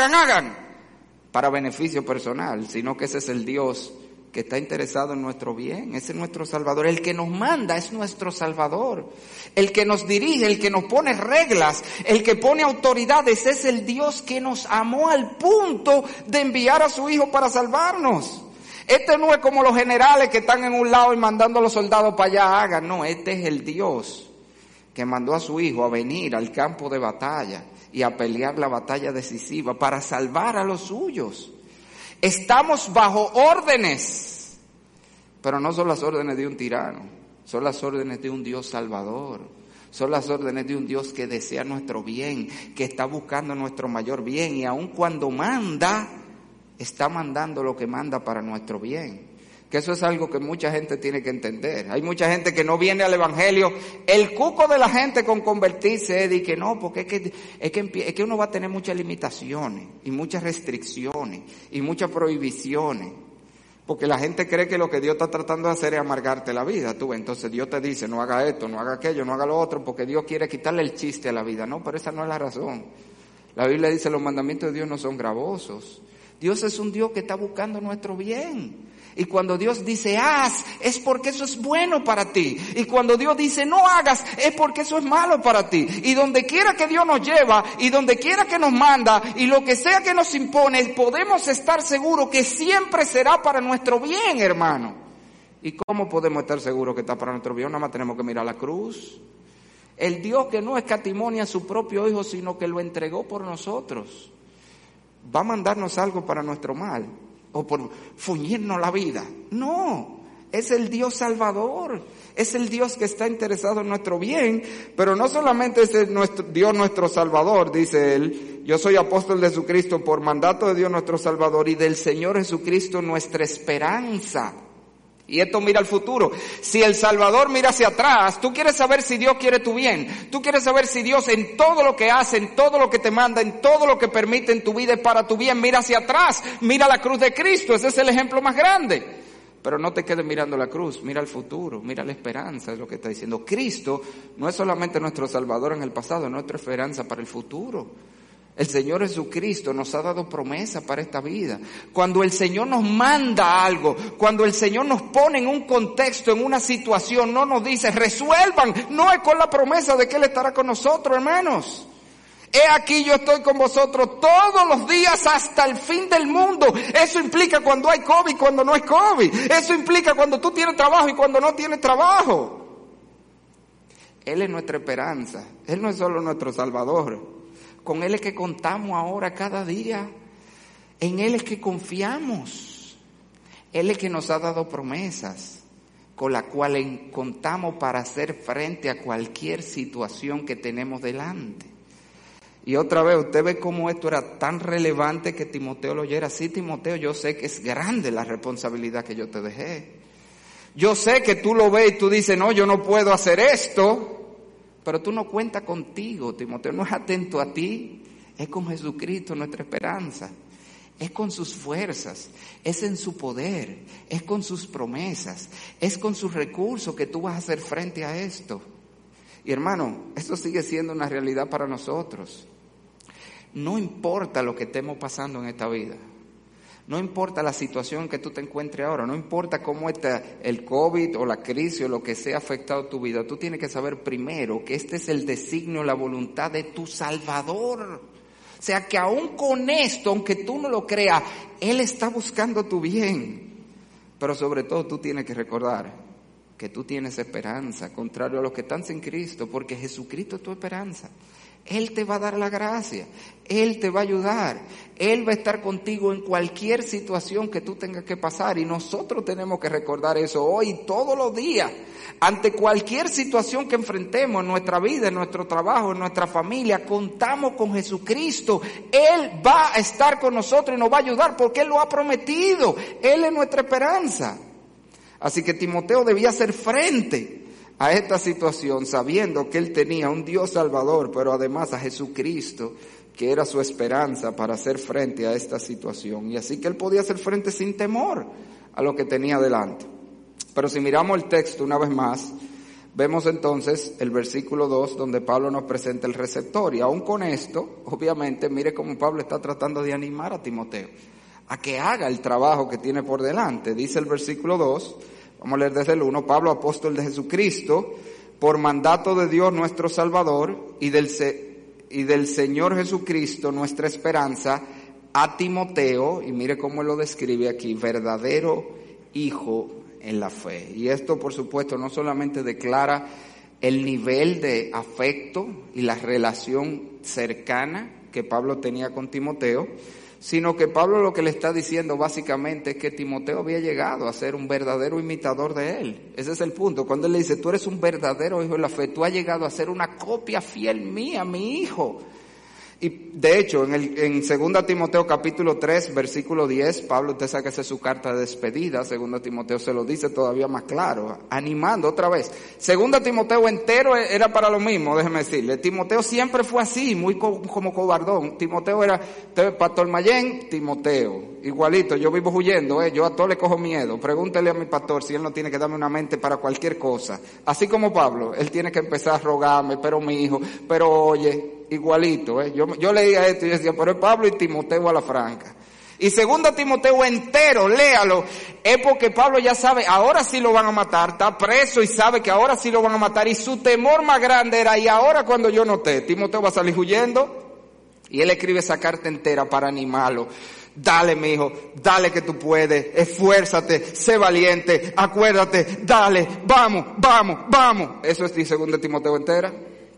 para beneficio personal, sino que ese es el Dios que está interesado en nuestro bien. Ese es nuestro Salvador. El que nos manda es nuestro Salvador. El que nos dirige, el que nos pone reglas, el que pone autoridades, es el Dios que nos amó al punto de enviar a su Hijo para salvarnos. Este no es como los generales que están en un lado y mandando a los soldados para allá, hagan. No, este es el Dios que mandó a su Hijo a venir al campo de batalla y a pelear la batalla decisiva para salvar a los suyos. Estamos bajo órdenes, pero no son las órdenes de un tirano, son las órdenes de un Dios salvador. Son las órdenes de un Dios que desea nuestro bien, que está buscando nuestro mayor bien, y aun cuando manda, está mandando lo que manda para nuestro bien. Que eso es algo que mucha gente tiene que entender. Hay mucha gente que no viene al evangelio. El cuco de la gente con convertirse es de que no, porque es que uno va a tener muchas limitaciones y muchas restricciones y muchas prohibiciones. Porque la gente cree que lo que Dios está tratando de hacer es amargarte la vida. Entonces Dios te dice, no haga esto, no haga aquello, no haga lo otro, porque Dios quiere quitarle el chiste a la vida. No, pero esa no es la razón. La Biblia dice, los mandamientos de Dios no son gravosos. Dios es un Dios que está buscando nuestro bien. Y cuando Dios dice haz, es porque eso es bueno para ti. Y cuando Dios dice no hagas, es porque eso es malo para ti. Y donde quiera que Dios nos lleva, y donde quiera que nos manda, y lo que sea que nos impone, podemos estar seguros que siempre será para nuestro bien, hermano. ¿Y cómo podemos estar seguros que está para nuestro bien? Nada más tenemos que mirar la cruz. El Dios que no escatimonia a su propio Hijo, sino que lo entregó por nosotros, ¿va a mandarnos algo para nuestro mal? ¿O por fuñirnos la vida? No, es el Dios Salvador, es el Dios que está interesado en nuestro bien, pero no solamente es Dios nuestro Salvador, dice él, yo soy apóstol de Jesucristo por mandato de Dios nuestro Salvador y del Señor Jesucristo nuestra esperanza. Y esto mira al futuro. Si el Salvador mira hacia atrás, tú quieres saber si Dios quiere tu bien. Tú quieres saber si Dios en todo lo que hace, en todo lo que te manda, en todo lo que permite en tu vida es para tu bien. Mira hacia atrás, mira la cruz de Cristo. Ese es el ejemplo más grande. Pero no te quedes mirando la cruz, mira el futuro, mira la esperanza, es lo que está diciendo. Cristo no es solamente nuestro Salvador en el pasado, es nuestra esperanza para el futuro. El Señor Jesucristo nos ha dado promesa para esta vida. Cuando el Señor nos manda algo, cuando el Señor nos pone en un contexto, en una situación, no nos dice resuelvan, no es con la promesa de que Él estará con nosotros, hermanos. He aquí yo estoy con vosotros todos los días hasta el fin del mundo. Eso implica cuando hay COVID y cuando no hay COVID. Eso implica cuando tú tienes trabajo y cuando no tienes trabajo. Él es nuestra esperanza. Él no es solo nuestro Salvador. Con Él es que contamos ahora cada día. En Él es que confiamos. Él es que nos ha dado promesas con las cuales contamos para hacer frente a cualquier situación que tenemos delante. Y otra vez, usted ve cómo esto era tan relevante que Timoteo lo oyera. Sí, Timoteo, yo sé que es grande la responsabilidad que yo te dejé. Yo sé que tú lo ves y tú dices, no, yo no puedo hacer esto. Pero tú no cuentas contigo, Timoteo, no es atento a ti, es con Jesucristo nuestra esperanza, es con sus fuerzas, es en su poder, es con sus promesas, es con sus recursos que tú vas a hacer frente a esto. Y hermano, esto sigue siendo una realidad para nosotros. No importa lo que estemos pasando en esta vida. No importa la situación que tú te encuentres ahora, no importa cómo está el COVID o la crisis o lo que sea afectado tu vida, tú tienes que saber primero que este es el designio, la voluntad de tu Salvador. O sea que aún con esto, aunque tú no lo creas, Él está buscando tu bien. Pero sobre todo tú tienes que recordar que tú tienes esperanza, contrario a los que están sin Cristo, porque Jesucristo es tu esperanza. Él te va a dar la gracia, Él te va a ayudar, Él va a estar contigo en cualquier situación que tú tengas que pasar y nosotros tenemos que recordar eso hoy, todos los días, ante cualquier situación que enfrentemos en nuestra vida, en nuestro trabajo, en nuestra familia, contamos con Jesucristo, Él va a estar con nosotros y nos va a ayudar porque Él lo ha prometido, Él es nuestra esperanza. Así que Timoteo debía hacer frente a esta situación sabiendo que él tenía un Dios Salvador, pero además a Jesucristo, que era su esperanza para hacer frente a esta situación. Y así que él podía hacer frente sin temor a lo que tenía delante. Pero si miramos el texto una vez más, vemos entonces el versículo 2 donde Pablo nos presenta el receptor. Y aún con esto, obviamente, mire cómo Pablo está tratando de animar a Timoteo a que haga el trabajo que tiene por delante. Dice el versículo 2, vamos a leer desde el 1, Pablo, apóstol de Jesucristo, por mandato de Dios nuestro Salvador y del Señor Jesucristo nuestra esperanza, a Timoteo, y mire cómo él lo describe aquí, verdadero hijo en la fe. Y esto, por supuesto, no solamente declara el nivel de afecto y la relación cercana que Pablo tenía con Timoteo, sino que Pablo lo que le está diciendo básicamente es que Timoteo había llegado a ser un verdadero imitador de él. Ese es el punto. Cuando él le dice, tú eres un verdadero hijo de la fe, tú has llegado a ser una copia fiel mía, mi hijo. Y de hecho, en 2 Timoteo capítulo 3, versículo 10, Pablo, usted sabe que esa es su carta de despedida. 2 Timoteo se lo dice todavía más claro, animando otra vez. 2 Timoteo entero era para lo mismo, déjeme decirle. Timoteo siempre fue así, muy como cobardón. Timoteo era, Pastor Mayén, Timoteo, igualito, yo vivo huyendo, yo a todo le cojo miedo. Pregúntele a mi pastor si él no tiene que darme una mente para cualquier cosa. Así como Pablo, él tiene que empezar a rogarme, pero mi hijo, pero oye, igualito, Yo leía esto y decía, pero es Pablo y Timoteo a la franca. Y 2 Timoteo entero, léalo, es porque Pablo ya sabe, ahora sí lo van a matar, está preso y sabe que ahora sí lo van a matar, y su temor más grande era, y ahora cuando yo noté, Timoteo va a salir huyendo, y él escribe esa carta entera para animarlo. Dale, mi hijo, dale que tú puedes, esfuérzate, sé valiente, acuérdate, dale, vamos. Eso es 2 Timoteo entera.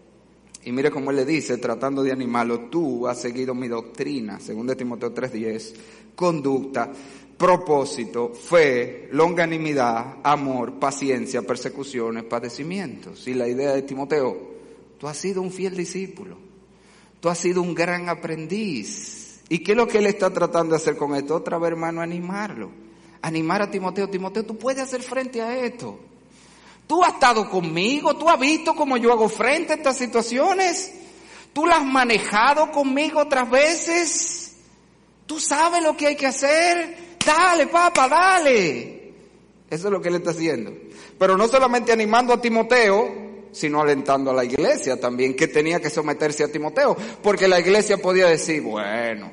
Y mire cómo él le dice, tratando de animarlo, tú has seguido mi doctrina, 2 Timoteo 3:10, conducta, propósito, fe, longanimidad, amor, paciencia, persecuciones, padecimientos. Y la idea de Timoteo, tú has sido un fiel discípulo, tú has sido un gran aprendiz. ¿Y qué es lo que él está tratando de hacer con esto? Otra vez, hermano, animarlo. Animar a Timoteo. Timoteo, tú puedes hacer frente a esto. Tú has estado conmigo, tú has visto cómo yo hago frente a estas situaciones. Tú las has manejado conmigo otras veces. Tú sabes lo que hay que hacer. Dale, papá, dale. Eso es lo que él está haciendo. Pero no solamente animando a Timoteo, sino alentando a la iglesia también, que tenía que someterse a Timoteo. Porque la iglesia podía decir, bueno,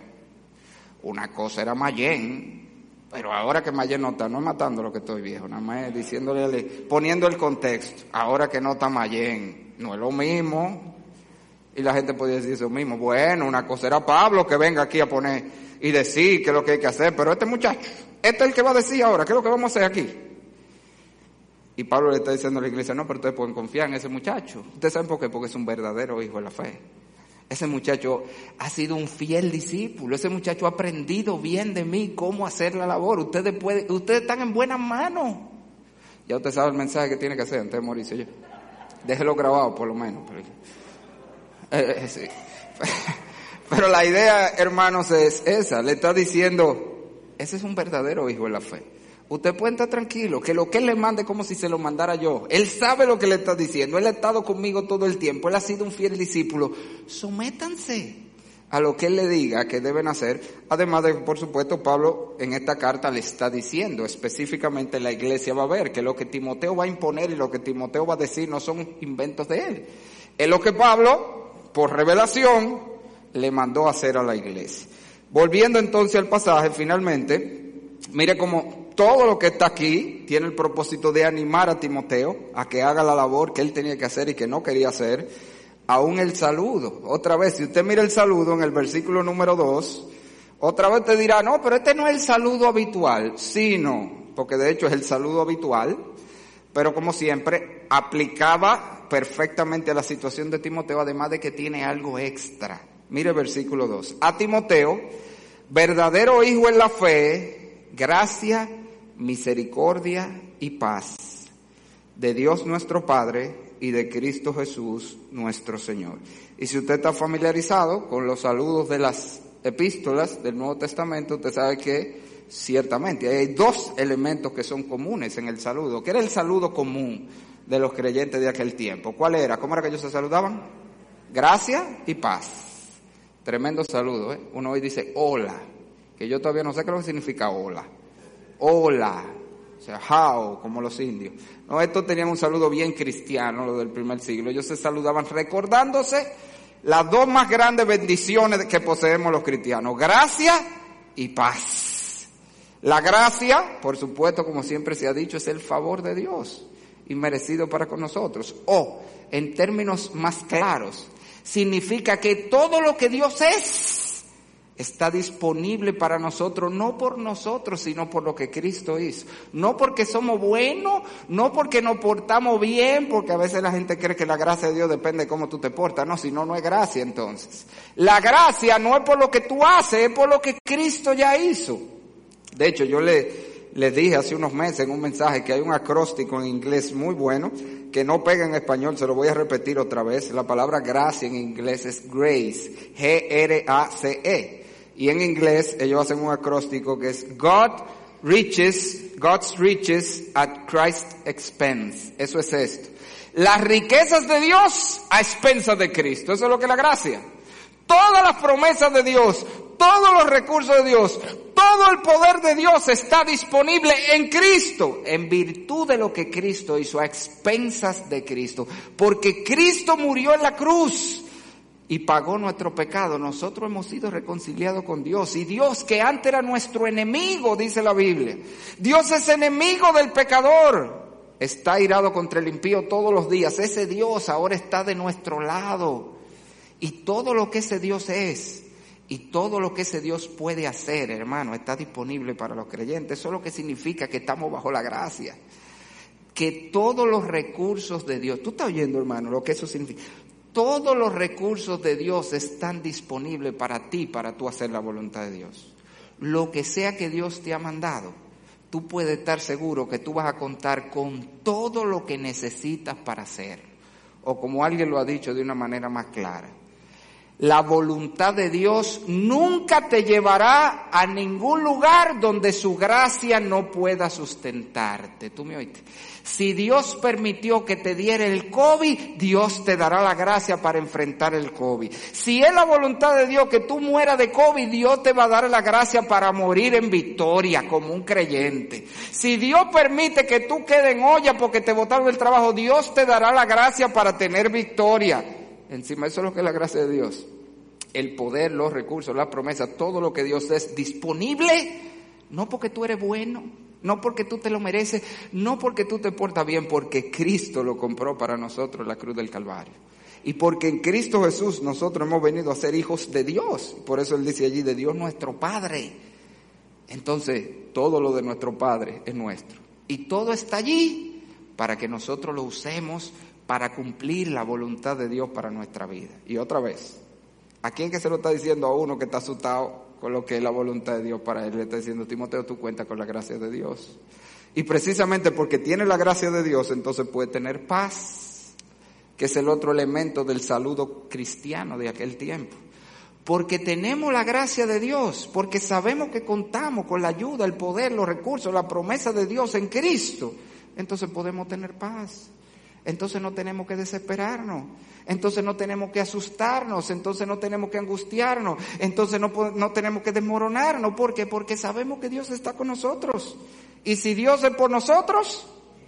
una cosa era Mayén, pero ahora que Mayén no está, no es matando lo que estoy viejo, nada más diciéndole, poniendo el contexto, ahora que no está Mayén, no es lo mismo. Y la gente podía decir eso mismo, bueno, una cosa era Pablo que venga aquí a poner y decir qué es lo que hay que hacer, pero este muchacho, este es el que va a decir ahora, ¿qué es lo que vamos a hacer aquí? Y Pablo le está diciendo a la iglesia, no, pero ustedes pueden confiar en ese muchacho. ¿Ustedes saben por qué? Porque es un verdadero hijo de la fe. Ese muchacho ha sido un fiel discípulo. Ese muchacho ha aprendido bien de mí cómo hacer la labor. Ustedes están en buenas manos. Ya usted sabe el mensaje que tiene que hacer antes de morirse. Yo. Déjelo grabado por lo menos. Sí. Pero la idea, hermanos, es esa. Le está diciendo, ese es un verdadero hijo de la fe. Usted puede estar tranquilo, que lo que él le mande es como si se lo mandara yo. Él sabe lo que le está diciendo, él ha estado conmigo todo el tiempo, él ha sido un fiel discípulo. Sométanse a lo que él le diga que deben hacer. Además de, por supuesto, Pablo en esta carta le está diciendo, específicamente la iglesia va a ver que lo que Timoteo va a imponer y lo que Timoteo va a decir no son inventos de él. Es lo que Pablo, por revelación, le mandó a hacer a la iglesia. Volviendo entonces al pasaje, finalmente, mire cómo todo lo que está aquí tiene el propósito de animar a Timoteo a que haga la labor que él tenía que hacer y que no quería hacer. Aún el saludo. Otra vez, si usted mira el saludo en el versículo número 2, otra vez te dirá, no, pero este no es el saludo habitual. Sí, no, porque de hecho es el saludo habitual, pero como siempre, aplicaba perfectamente a la situación de Timoteo, además de que tiene algo extra. Mire el versículo 2. A Timoteo, verdadero hijo en la fe, gracia, misericordia y paz de Dios nuestro Padre y de Cristo Jesús nuestro Señor. Y si usted está familiarizado con los saludos de las epístolas del Nuevo Testamento, usted sabe que ciertamente hay dos elementos que son comunes en el saludo. ¿Qué era el saludo común de los creyentes de aquel tiempo? ¿Cuál era? ¿Cómo era que ellos se saludaban? Gracia y paz. Tremendo saludo, ¿eh? Uno hoy dice hola, que yo todavía no sé qué es lo que significa hola. Hola, o sea, how, como los indios. No, estos tenían un saludo bien cristiano, lo del primer siglo. Ellos se saludaban recordándose las dos más grandes bendiciones que poseemos los cristianos, gracia y paz. La gracia, por supuesto, como siempre se ha dicho, es el favor de Dios, inmerecido para con nosotros. O, en términos más claros, significa que todo lo que Dios es está disponible para nosotros, no por nosotros, sino por lo que Cristo hizo. No porque somos buenos, no porque nos portamos bien, porque a veces la gente cree que la gracia de Dios depende de cómo tú te portas. No, si no, no es gracia entonces. La gracia no es por lo que tú haces, es por lo que Cristo ya hizo. De hecho, yo les dije hace unos meses en un mensaje que hay un acróstico en inglés muy bueno, que no pega en español, se lo voy a repetir otra vez. La palabra gracia en inglés es grace, G-R-A-C-E. Y en inglés ellos hacen un acróstico que es God's riches at Christ's expense. Eso es esto. Las riquezas de Dios a expensas de Cristo. Eso es lo que es la gracia. Todas las promesas de Dios, todos los recursos de Dios, todo el poder de Dios está disponible en Cristo, en virtud de lo que Cristo hizo, a expensas de Cristo. Porque Cristo murió en la cruz y pagó nuestro pecado. Nosotros hemos sido reconciliados con Dios. Y Dios, que antes era nuestro enemigo, dice la Biblia. Dios es enemigo del pecador. Está airado contra el impío todos los días. Ese Dios ahora está de nuestro lado. Y todo lo que ese Dios es, y todo lo que ese Dios puede hacer, hermano, está disponible para los creyentes. Eso es lo que significa que estamos bajo la gracia. Que todos los recursos de Dios, tú estás oyendo, hermano, lo que eso significa. Todos los recursos de Dios están disponibles para ti, para tú hacer la voluntad de Dios. Lo que sea que Dios te ha mandado, tú puedes estar seguro que tú vas a contar con todo lo que necesitas para hacer. O como alguien lo ha dicho de una manera más clara, la voluntad de Dios nunca te llevará a ningún lugar donde su gracia no pueda sustentarte. ¿Tú me oíste? Si Dios permitió que te diera el COVID, Dios te dará la gracia para enfrentar el COVID. Si es la voluntad de Dios que tú mueras de COVID, Dios te va a dar la gracia para morir en victoria como un creyente. Si Dios permite que tú quedes en olla porque te botaron del trabajo, Dios te dará la gracia para tener victoria. Encima, eso es lo que es la gracia de Dios. El poder, los recursos, las promesas, todo lo que Dios es disponible, no porque tú eres bueno, no porque tú te lo mereces, no porque tú te portas bien, porque Cristo lo compró para nosotros en la cruz del Calvario. Y porque en Cristo Jesús nosotros hemos venido a ser hijos de Dios. Por eso Él dice allí, de Dios nuestro Padre. Entonces, todo lo de nuestro Padre es nuestro. Y todo está allí para que nosotros lo usemos para cumplir la voluntad de Dios para nuestra vida. Y otra vez, ¿a quién que se lo está diciendo? A uno que está asustado con lo que es la voluntad de Dios para él. Le está diciendo, Timoteo, tú cuentas con la gracia de Dios. Y precisamente porque tiene la gracia de Dios, entonces puede tener paz, que es el otro elemento del saludo cristiano de aquel tiempo. Porque tenemos la gracia de Dios, porque sabemos que contamos con la ayuda, el poder, los recursos, la promesa de Dios en Cristo, entonces podemos tener paz. Entonces no tenemos que desesperarnos, entonces no tenemos que asustarnos, entonces no tenemos que angustiarnos, entonces no tenemos que desmoronarnos. ¿Por qué? Porque sabemos que Dios está con nosotros. Y si Dios es por nosotros,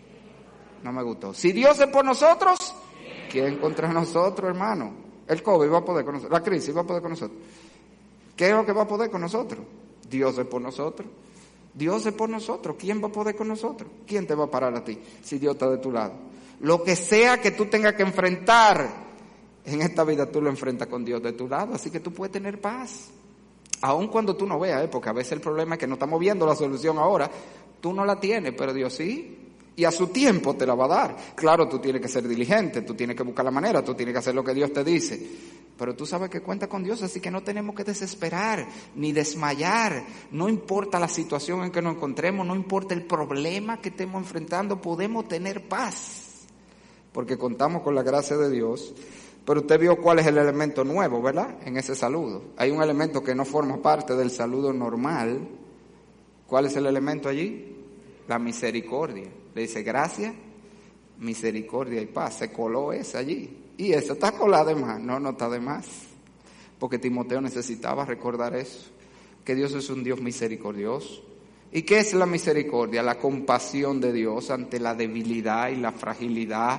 no me gustó. Si Dios es por nosotros, ¿quién contra nosotros, hermano? El COVID va a poder con nosotros, la crisis va a poder con nosotros. ¿Qué es lo que va a poder con nosotros? Dios es por nosotros. Dios es por nosotros. ¿Quién va a poder con nosotros? ¿Quién te va a parar a ti si Dios está de tu lado? Lo que sea que tú tengas que enfrentar en esta vida, tú lo enfrentas con Dios de tu lado, así que tú puedes tener paz. Aun cuando tú no veas, porque a veces el problema es que no estamos viendo la solución ahora, tú no la tienes, pero Dios sí. Y a su tiempo te la va a dar. Claro, tú tienes que ser diligente, tú tienes que buscar la manera, tú tienes que hacer lo que Dios te dice. Pero tú sabes que cuenta con Dios, así que no tenemos que desesperar, ni desmayar. No importa la situación en que nos encontremos, no importa el problema que estemos enfrentando, podemos tener paz. Porque contamos con la gracia de Dios. Pero usted vio cuál es el elemento nuevo, ¿verdad? En ese saludo. Hay un elemento que no forma parte del saludo normal. ¿Cuál es el elemento allí? La misericordia. Le dice gracia, misericordia y paz. Se coló esa allí. Y esa está colada de más. No está de más. Porque Timoteo necesitaba recordar eso. Que Dios es un Dios misericordioso. ¿Y qué es la misericordia? La compasión de Dios ante la debilidad y la fragilidad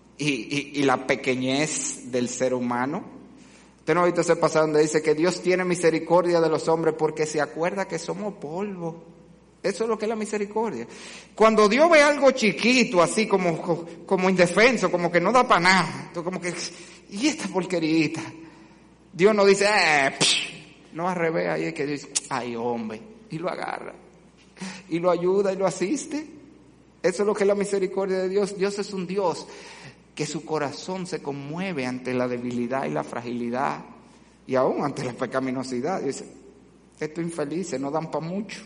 y la pequeñez del ser humano. Usted no ha visto ese pasaje donde dice que Dios tiene misericordia de los hombres porque se acuerda que somos polvo. Eso es lo que es la misericordia. Cuando Dios ve algo chiquito, así como indefenso, como que no da para nada, como que, ¿y esta porquerita? Dios no dice, No al revés, ahí es que dice, ay hombre, y lo agarra, y lo ayuda y lo asiste. Eso es lo que es la misericordia de Dios. Dios es un Dios que su corazón se conmueve ante la debilidad y la fragilidad, y aún ante la pecaminosidad. Dice, estos infelices no dan para mucho.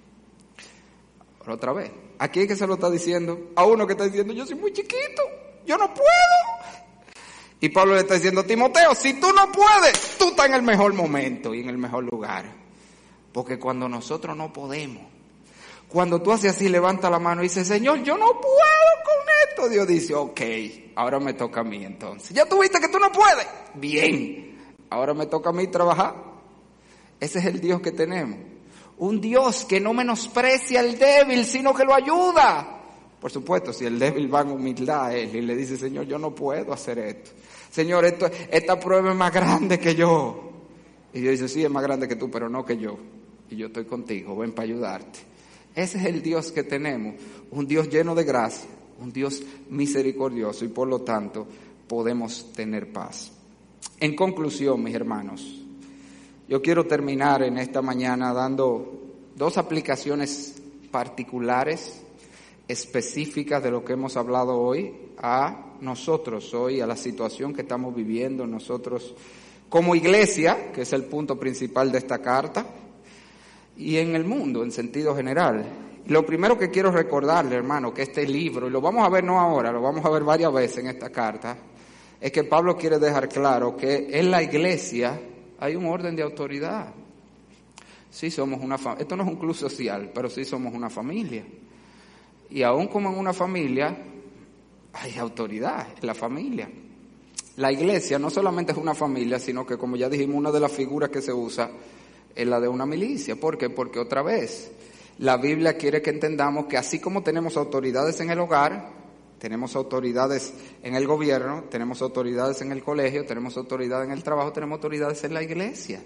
Pero otra vez, aquí es que se lo está diciendo a uno que está diciendo, yo soy muy chiquito, yo no puedo. Y Pablo le está diciendo, Timoteo, si tú no puedes, tú estás en el mejor momento y en el mejor lugar. Porque cuando nosotros no podemos, cuando tú haces así, levanta la mano y dices, Señor, yo no puedo con esto, Dios dice, ok, ahora me toca a mí entonces. ¿Ya tú viste que tú no puedes? Bien, ahora me toca a mí trabajar. Ese es el Dios que tenemos. Un Dios que no menosprecia al débil, sino que lo ayuda. Por supuesto, si el débil va en humildad a él y le dice, Señor, yo no puedo hacer esto. Señor, esta prueba es más grande que yo. Y Dios dice, sí, es más grande que tú, pero no que yo. Y yo estoy contigo, ven para ayudarte. Ese es el Dios que tenemos, un Dios lleno de gracia, un Dios misericordioso, y por lo tanto podemos tener paz. En conclusión, mis hermanos, yo quiero terminar en esta mañana dando dos aplicaciones particulares, específicas de lo que hemos hablado hoy a nosotros hoy, a la situación que estamos viviendo nosotros como iglesia, que es el punto principal de esta carta, y en el mundo en sentido general. Lo primero que quiero recordarle, hermano, que este libro, y lo vamos a ver no ahora, lo vamos a ver varias veces en esta carta, es que Pablo quiere dejar claro que en la iglesia hay un orden de autoridad. Sí somos una familia, esto no es un club social, pero sí somos una familia. Y aún como en una familia, hay autoridad en la familia. La iglesia no solamente es una familia, sino que, como ya dijimos, una de las figuras que se usa es la de una milicia. ¿Por qué? Porque otra vez, la Biblia quiere que entendamos que así como tenemos autoridades en el hogar, tenemos autoridades en el gobierno, tenemos autoridades en el colegio, tenemos autoridades en el trabajo, tenemos autoridades en la iglesia.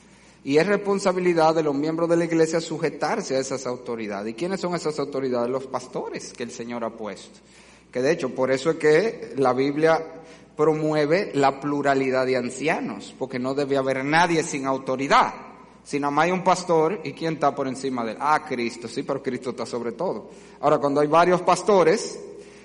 Y es responsabilidad de los miembros de la iglesia sujetarse a esas autoridades. ¿Y quiénes son esas autoridades? Los pastores que el Señor ha puesto. Que de hecho, por eso es que la Biblia promueve la pluralidad de ancianos, porque no debe haber nadie sin autoridad. Si nada más hay un pastor, ¿y quién está por encima de él? Cristo, sí, pero Cristo está sobre todo. Ahora, cuando hay varios pastores,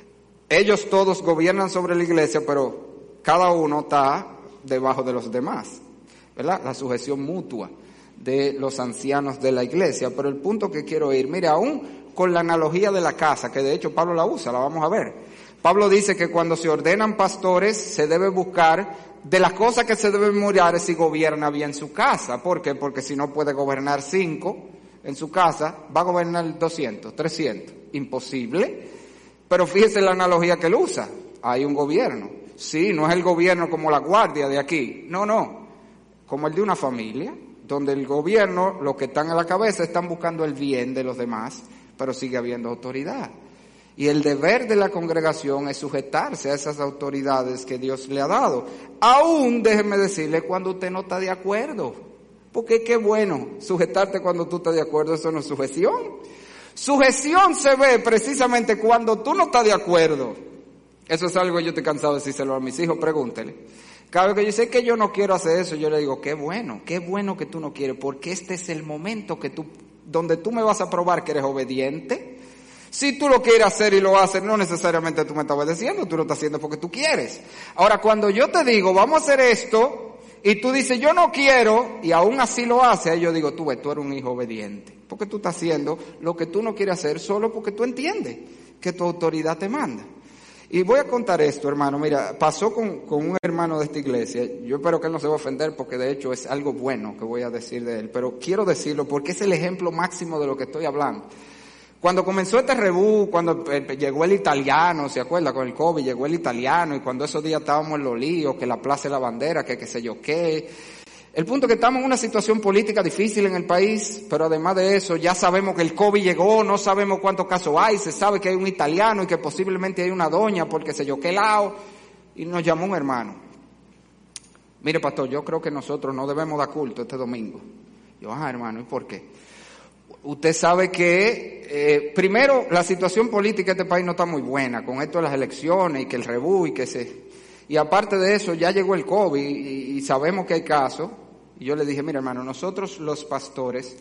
ellos todos gobiernan sobre la iglesia, pero cada uno está debajo de los demás, ¿verdad? La sujeción mutua de los ancianos de la iglesia. Pero el punto que quiero ir, mire, aún con la analogía de la casa, que de hecho Pablo la usa, la vamos a ver. Pablo dice que cuando se ordenan pastores, se debe buscar de las cosas que se deben mirar si gobierna bien su casa. ¿Por qué? Porque si no puede gobernar 5 en su casa, va a gobernar 200, 300. Imposible. Pero fíjese la analogía que él usa. Hay un gobierno. Sí, no es el gobierno como la guardia de aquí. No. Como el de una familia, donde el gobierno, los que están en la cabeza, están buscando el bien de los demás, pero sigue habiendo autoridad. Y el deber de la congregación es sujetarse a esas autoridades que Dios le ha dado. Aún, déjeme decirle, cuando usted no está de acuerdo. Porque qué bueno sujetarte cuando tú estás de acuerdo, eso no es sujeción. Sujeción se ve precisamente cuando tú no estás de acuerdo. Eso es algo que yo estoy cansado de decírselo a mis hijos, pregúntele. Cada vez que yo sé que yo no quiero hacer eso, yo le digo, qué bueno que tú no quieres, porque este es el momento donde tú me vas a probar que eres obediente. Si tú lo quieres hacer y lo haces, no necesariamente tú me estás obedeciendo, tú lo estás haciendo porque tú quieres. Ahora, cuando yo te digo, vamos a hacer esto, y tú dices, yo no quiero, y aún así lo haces, yo digo, tú eres un hijo obediente. Porque tú estás haciendo lo que tú no quieres hacer solo porque tú entiendes que tu autoridad te manda. Y voy a contar esto, hermano. Mira, pasó con un hermano de esta iglesia. Yo espero que él no se va a ofender porque de hecho es algo bueno que voy a decir de él. Pero quiero decirlo porque es el ejemplo máximo de lo que estoy hablando. Cuando comenzó este rebú, cuando llegó el italiano, ¿se acuerda? Con el COVID llegó el italiano y cuando esos días estábamos en los líos, que la Plaza de la Bandera, que qué sé yo qué. El punto es que estamos en una situación política difícil en el país, pero además de eso ya sabemos que el COVID llegó, no sabemos cuántos casos hay, se sabe que hay un italiano y que posiblemente hay una doña porque sé yo qué lado, y nos llamó un hermano. Mire, pastor, yo creo que nosotros no debemos dar culto este domingo. Yo, hermano, ¿y por qué? Usted sabe que, primero, la situación política de este país no está muy buena, con esto de las elecciones y que el rebú y aparte de eso ya llegó el COVID y sabemos que hay casos. Y yo le dije, mira hermano, nosotros los pastores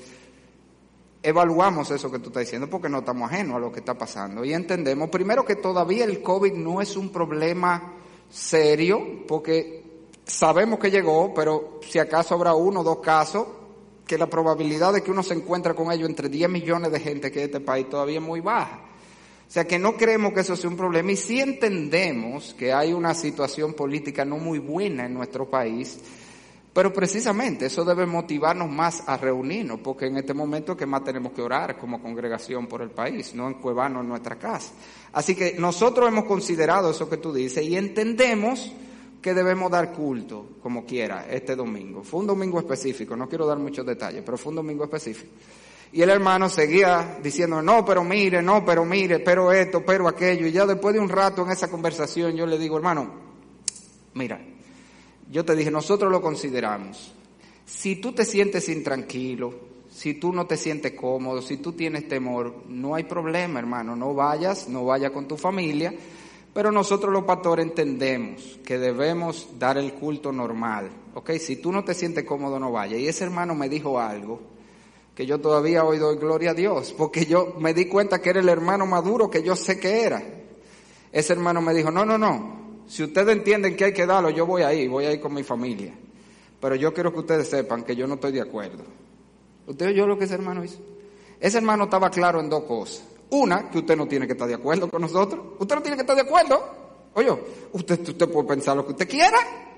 evaluamos eso que tú estás diciendo porque no estamos ajenos a lo que está pasando. Y entendemos, primero, que todavía el COVID no es un problema serio, porque sabemos que llegó, pero si acaso habrá 1 o 2 casos, que la probabilidad de que uno se encuentre con ellos entre 10 millones de gente que hay en este país todavía es muy baja. O sea que no creemos que eso sea un problema, y sí entendemos que hay una situación política no muy buena en nuestro país, pero precisamente eso debe motivarnos más a reunirnos, porque en este momento que más tenemos que orar como congregación por el país, no encuevarnos en nuestra casa. Así que nosotros hemos considerado eso que tú dices y entendemos que debemos dar culto como quiera este domingo. Fue un domingo específico, no quiero dar muchos detalles, pero fue un domingo específico. Y el hermano seguía diciendo, no, pero mire, pero esto, pero aquello. Y ya después de un rato en esa conversación yo le digo, hermano, mira, yo te dije, nosotros lo consideramos. Si tú te sientes intranquilo, si tú no te sientes cómodo, si tú tienes temor, no hay problema, hermano, no vayas con tu familia. Pero nosotros los pastores entendemos que debemos dar el culto normal, ¿ok? Si tú no te sientes cómodo, no vayas. Y ese hermano me dijo algo que yo todavía hoy doy gloria a Dios, porque yo me di cuenta que era el hermano maduro que yo sé que era. Ese hermano me dijo, no, si ustedes entienden que hay que darlo, yo voy a ir con mi familia. Pero yo quiero que ustedes sepan que yo no estoy de acuerdo. ¿Usted oyó lo que ese hermano hizo? Ese hermano estaba claro en 2 cosas. Una, que usted no tiene que estar de acuerdo con nosotros. Usted no tiene que estar de acuerdo. Oye, usted puede pensar lo que usted quiera.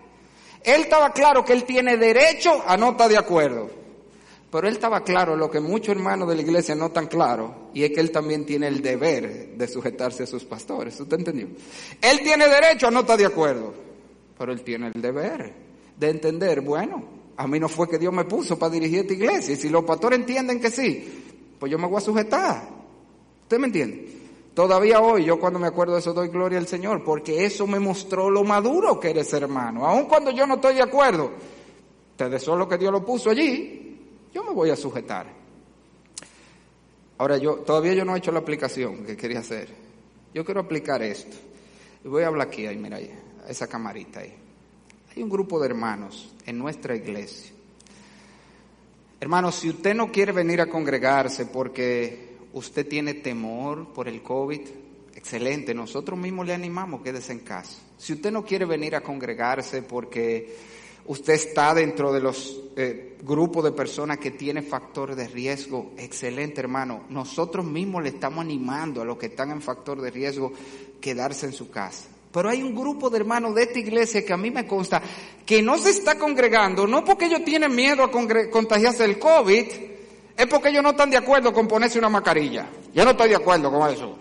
Él estaba claro que él tiene derecho a no estar de acuerdo. Pero él estaba claro lo que muchos hermanos de la iglesia no están claros, y es que él también tiene el deber de sujetarse a sus pastores. ¿Usted entendió? Él tiene derecho a no estar de acuerdo, pero él tiene el deber de entender, bueno, a mí no fue que Dios me puso para dirigir esta iglesia, y si los pastores entienden que sí, pues yo me voy a sujetar. ¿Usted me entiende? Todavía hoy, yo cuando me acuerdo de eso doy gloria al Señor, porque eso me mostró lo maduro que eres, hermano. Aun cuando yo no estoy de acuerdo, te deseo lo que Dios lo puso allí, yo me voy a sujetar. Ahora, todavía no he hecho la aplicación que quería hacer. Yo quiero aplicar esto. Y voy a hablar aquí, ahí, mira, ahí, a esa camarita ahí. Hay un grupo de hermanos en nuestra iglesia. Hermanos, si usted no quiere venir a congregarse porque usted tiene temor por el COVID, excelente, nosotros mismos le animamos, quédese en casa. Si usted no quiere venir a congregarse porque usted está dentro de los grupos de personas que tienen factor de riesgo, excelente, hermano. Nosotros mismos le estamos animando a los que están en factor de riesgo quedarse en su casa. Pero hay un grupo de hermanos de esta iglesia que a mí me consta que no se está congregando, no porque ellos tienen miedo a contagiarse del COVID, es porque ellos no están de acuerdo con ponerse una mascarilla. Yo no estoy de acuerdo con eso.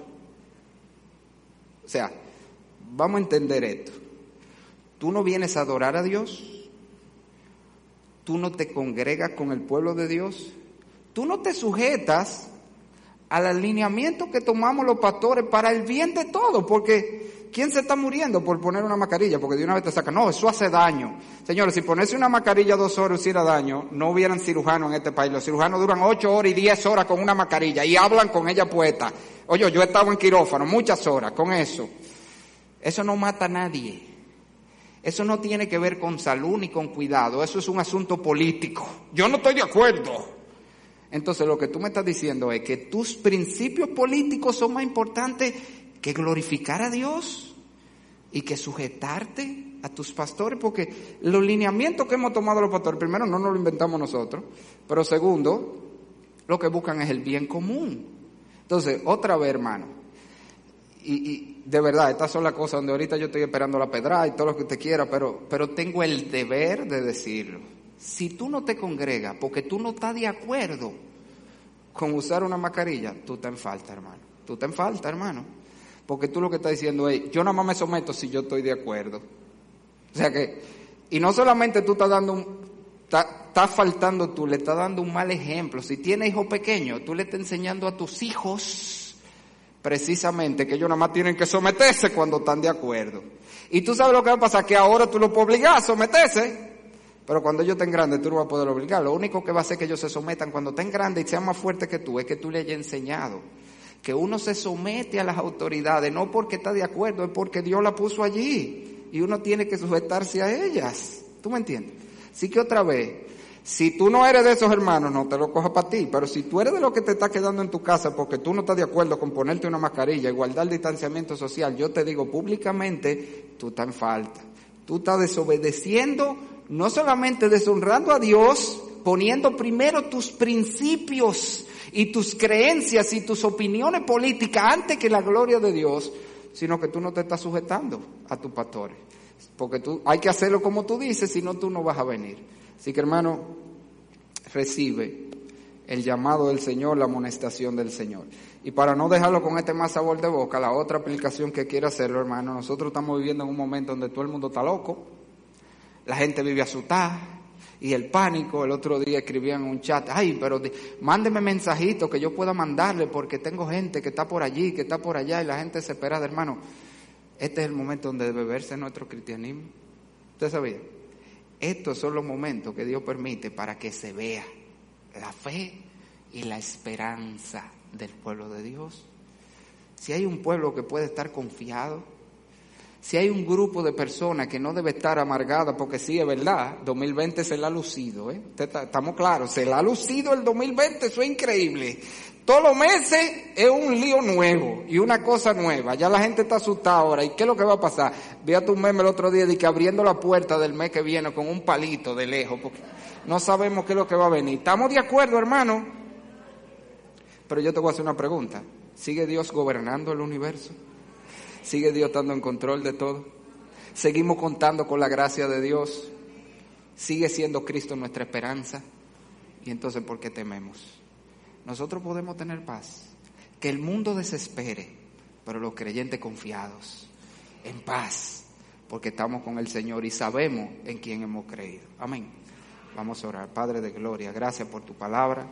O sea, vamos a entender esto. Tú no vienes a adorar a Dios, tú no te congregas con el pueblo de Dios, tú no te sujetas al alineamiento que tomamos los pastores para el bien de todos, porque ¿quién se está muriendo por poner una mascarilla? Porque de una vez te sacan, no, eso hace daño. Señores, si ponerse una mascarilla 2 horas hiciera daño, no hubieran cirujanos en este país. Los cirujanos duran 8 horas y 10 horas con una mascarilla y hablan con ella puesta. Oye, yo he estado en quirófano muchas horas con eso. Eso no mata a nadie. Eso no tiene que ver con salud ni con cuidado, eso es un asunto político. Yo no estoy de acuerdo. Entonces lo que tú me estás diciendo es que tus principios políticos son más importantes que glorificar a Dios y que sujetarte a tus pastores, porque los lineamientos que hemos tomado los pastores, primero no nos lo inventamos nosotros, pero segundo, lo que buscan es el bien común. Entonces, otra vez, hermano, y de verdad, estas son las cosas donde ahorita yo estoy esperando la pedrada y todo lo que usted quiera, pero tengo el deber de decirlo. Si tú no te congregas porque tú no estás de acuerdo con usar una mascarilla, tú estás en falta, hermano. Tú estás en falta, hermano. Porque tú lo que estás diciendo es, yo nada más me someto si yo estoy de acuerdo. O sea que, y no solamente tú estás dando estás faltando tú, le estás dando un mal ejemplo. Si tienes hijos pequeños, tú le estás enseñando a tus hijos precisamente que ellos nada más tienen que someterse cuando están de acuerdo. Y tú sabes lo que va a pasar, que ahora tú lo puedes obligar a someterse, pero cuando ellos estén grandes tú no vas a poder obligar. Lo único que va a hacer que ellos se sometan cuando estén grandes y sean más fuertes que tú es que tú le hayas enseñado que uno se somete a las autoridades, no porque está de acuerdo, es porque Dios la puso allí y uno tiene que sujetarse a ellas. ¿Tú me entiendes? Así que otra vez, Si tú no eres de esos hermanos, no te lo cojas para ti, pero si tú eres de los que te está quedando en tu casa porque tú no estás de acuerdo con ponerte una mascarilla y guardar el distanciamiento social, yo te digo públicamente, tú estás en falta. Tú estás desobedeciendo, no solamente deshonrando a Dios, poniendo primero tus principios y tus creencias y tus opiniones políticas antes que la gloria de Dios, sino que tú no te estás sujetando a tus pastores. Porque hay que hacerlo como tú dices, si no tú no vas a venir. Así que hermano, recibe el llamado del Señor, la amonestación del Señor. Y para no dejarlo con este más sabor de boca, la otra aplicación que quiero hacerlo, hermano, nosotros estamos viviendo en un momento donde todo el mundo está loco, la gente vive asustada, y el pánico. El otro día escribían en un chat, ay, pero mándeme mensajitos que yo pueda mandarle porque tengo gente que está por allí, que está por allá, y la gente desesperada. Hermano, este es el momento donde debe verse nuestro cristianismo. ¿Usted sabía? Estos son los momentos que Dios permite para que se vea la fe y la esperanza del pueblo de Dios. Si hay un pueblo que puede estar confiado, si hay un grupo de personas que no debe estar amargada, porque sí, es verdad, 2020 se la ha lucido, estamos claros, se la ha lucido el 2020, eso es increíble. Todos los meses es un lío nuevo y una cosa nueva, ya la gente está asustada ahora. ¿Y qué es lo que va a pasar? Vi a tu meme el otro día de que abriendo la puerta del mes que viene con un palito de lejos, porque no sabemos qué es lo que va a venir. ¿Estamos de acuerdo, hermano? Pero yo te voy a hacer una pregunta. ¿Sigue Dios gobernando el universo? ¿Sigue Dios estando en control de todo? ¿Seguimos contando con la gracia de Dios? ¿Sigue siendo Cristo nuestra esperanza? Y entonces, ¿por qué tememos? Nosotros podemos tener paz. Que el mundo desespere, pero los creyentes confiados, en paz, porque estamos con el Señor y sabemos en quién hemos creído. Amén. Vamos a orar. Padre de gloria, gracias por tu palabra.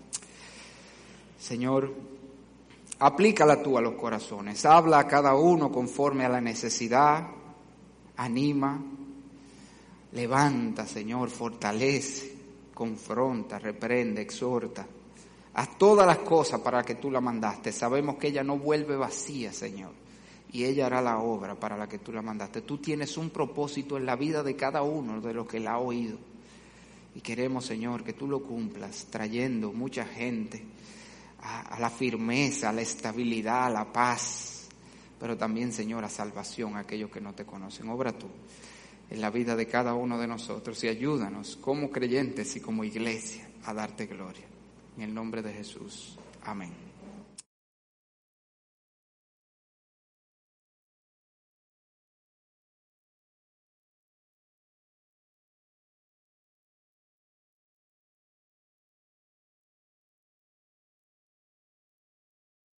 Señor, aplícala tú a los corazones, habla a cada uno conforme a la necesidad, anima, levanta, Señor, fortalece, confronta, reprende, exhorta. Haz todas las cosas para que tú la mandaste. Sabemos que ella no vuelve vacía, Señor, y ella hará la obra para la que tú la mandaste. Tú tienes un propósito en la vida de cada uno de los que la ha oído. Y queremos, Señor, que tú lo cumplas, trayendo mucha gente a la firmeza, a la estabilidad, a la paz, pero también, Señor, a salvación a aquellos que no te conocen. Obra tú en la vida de cada uno de nosotros y ayúdanos como creyentes y como iglesia a darte gloria. En el nombre de Jesús. Amén.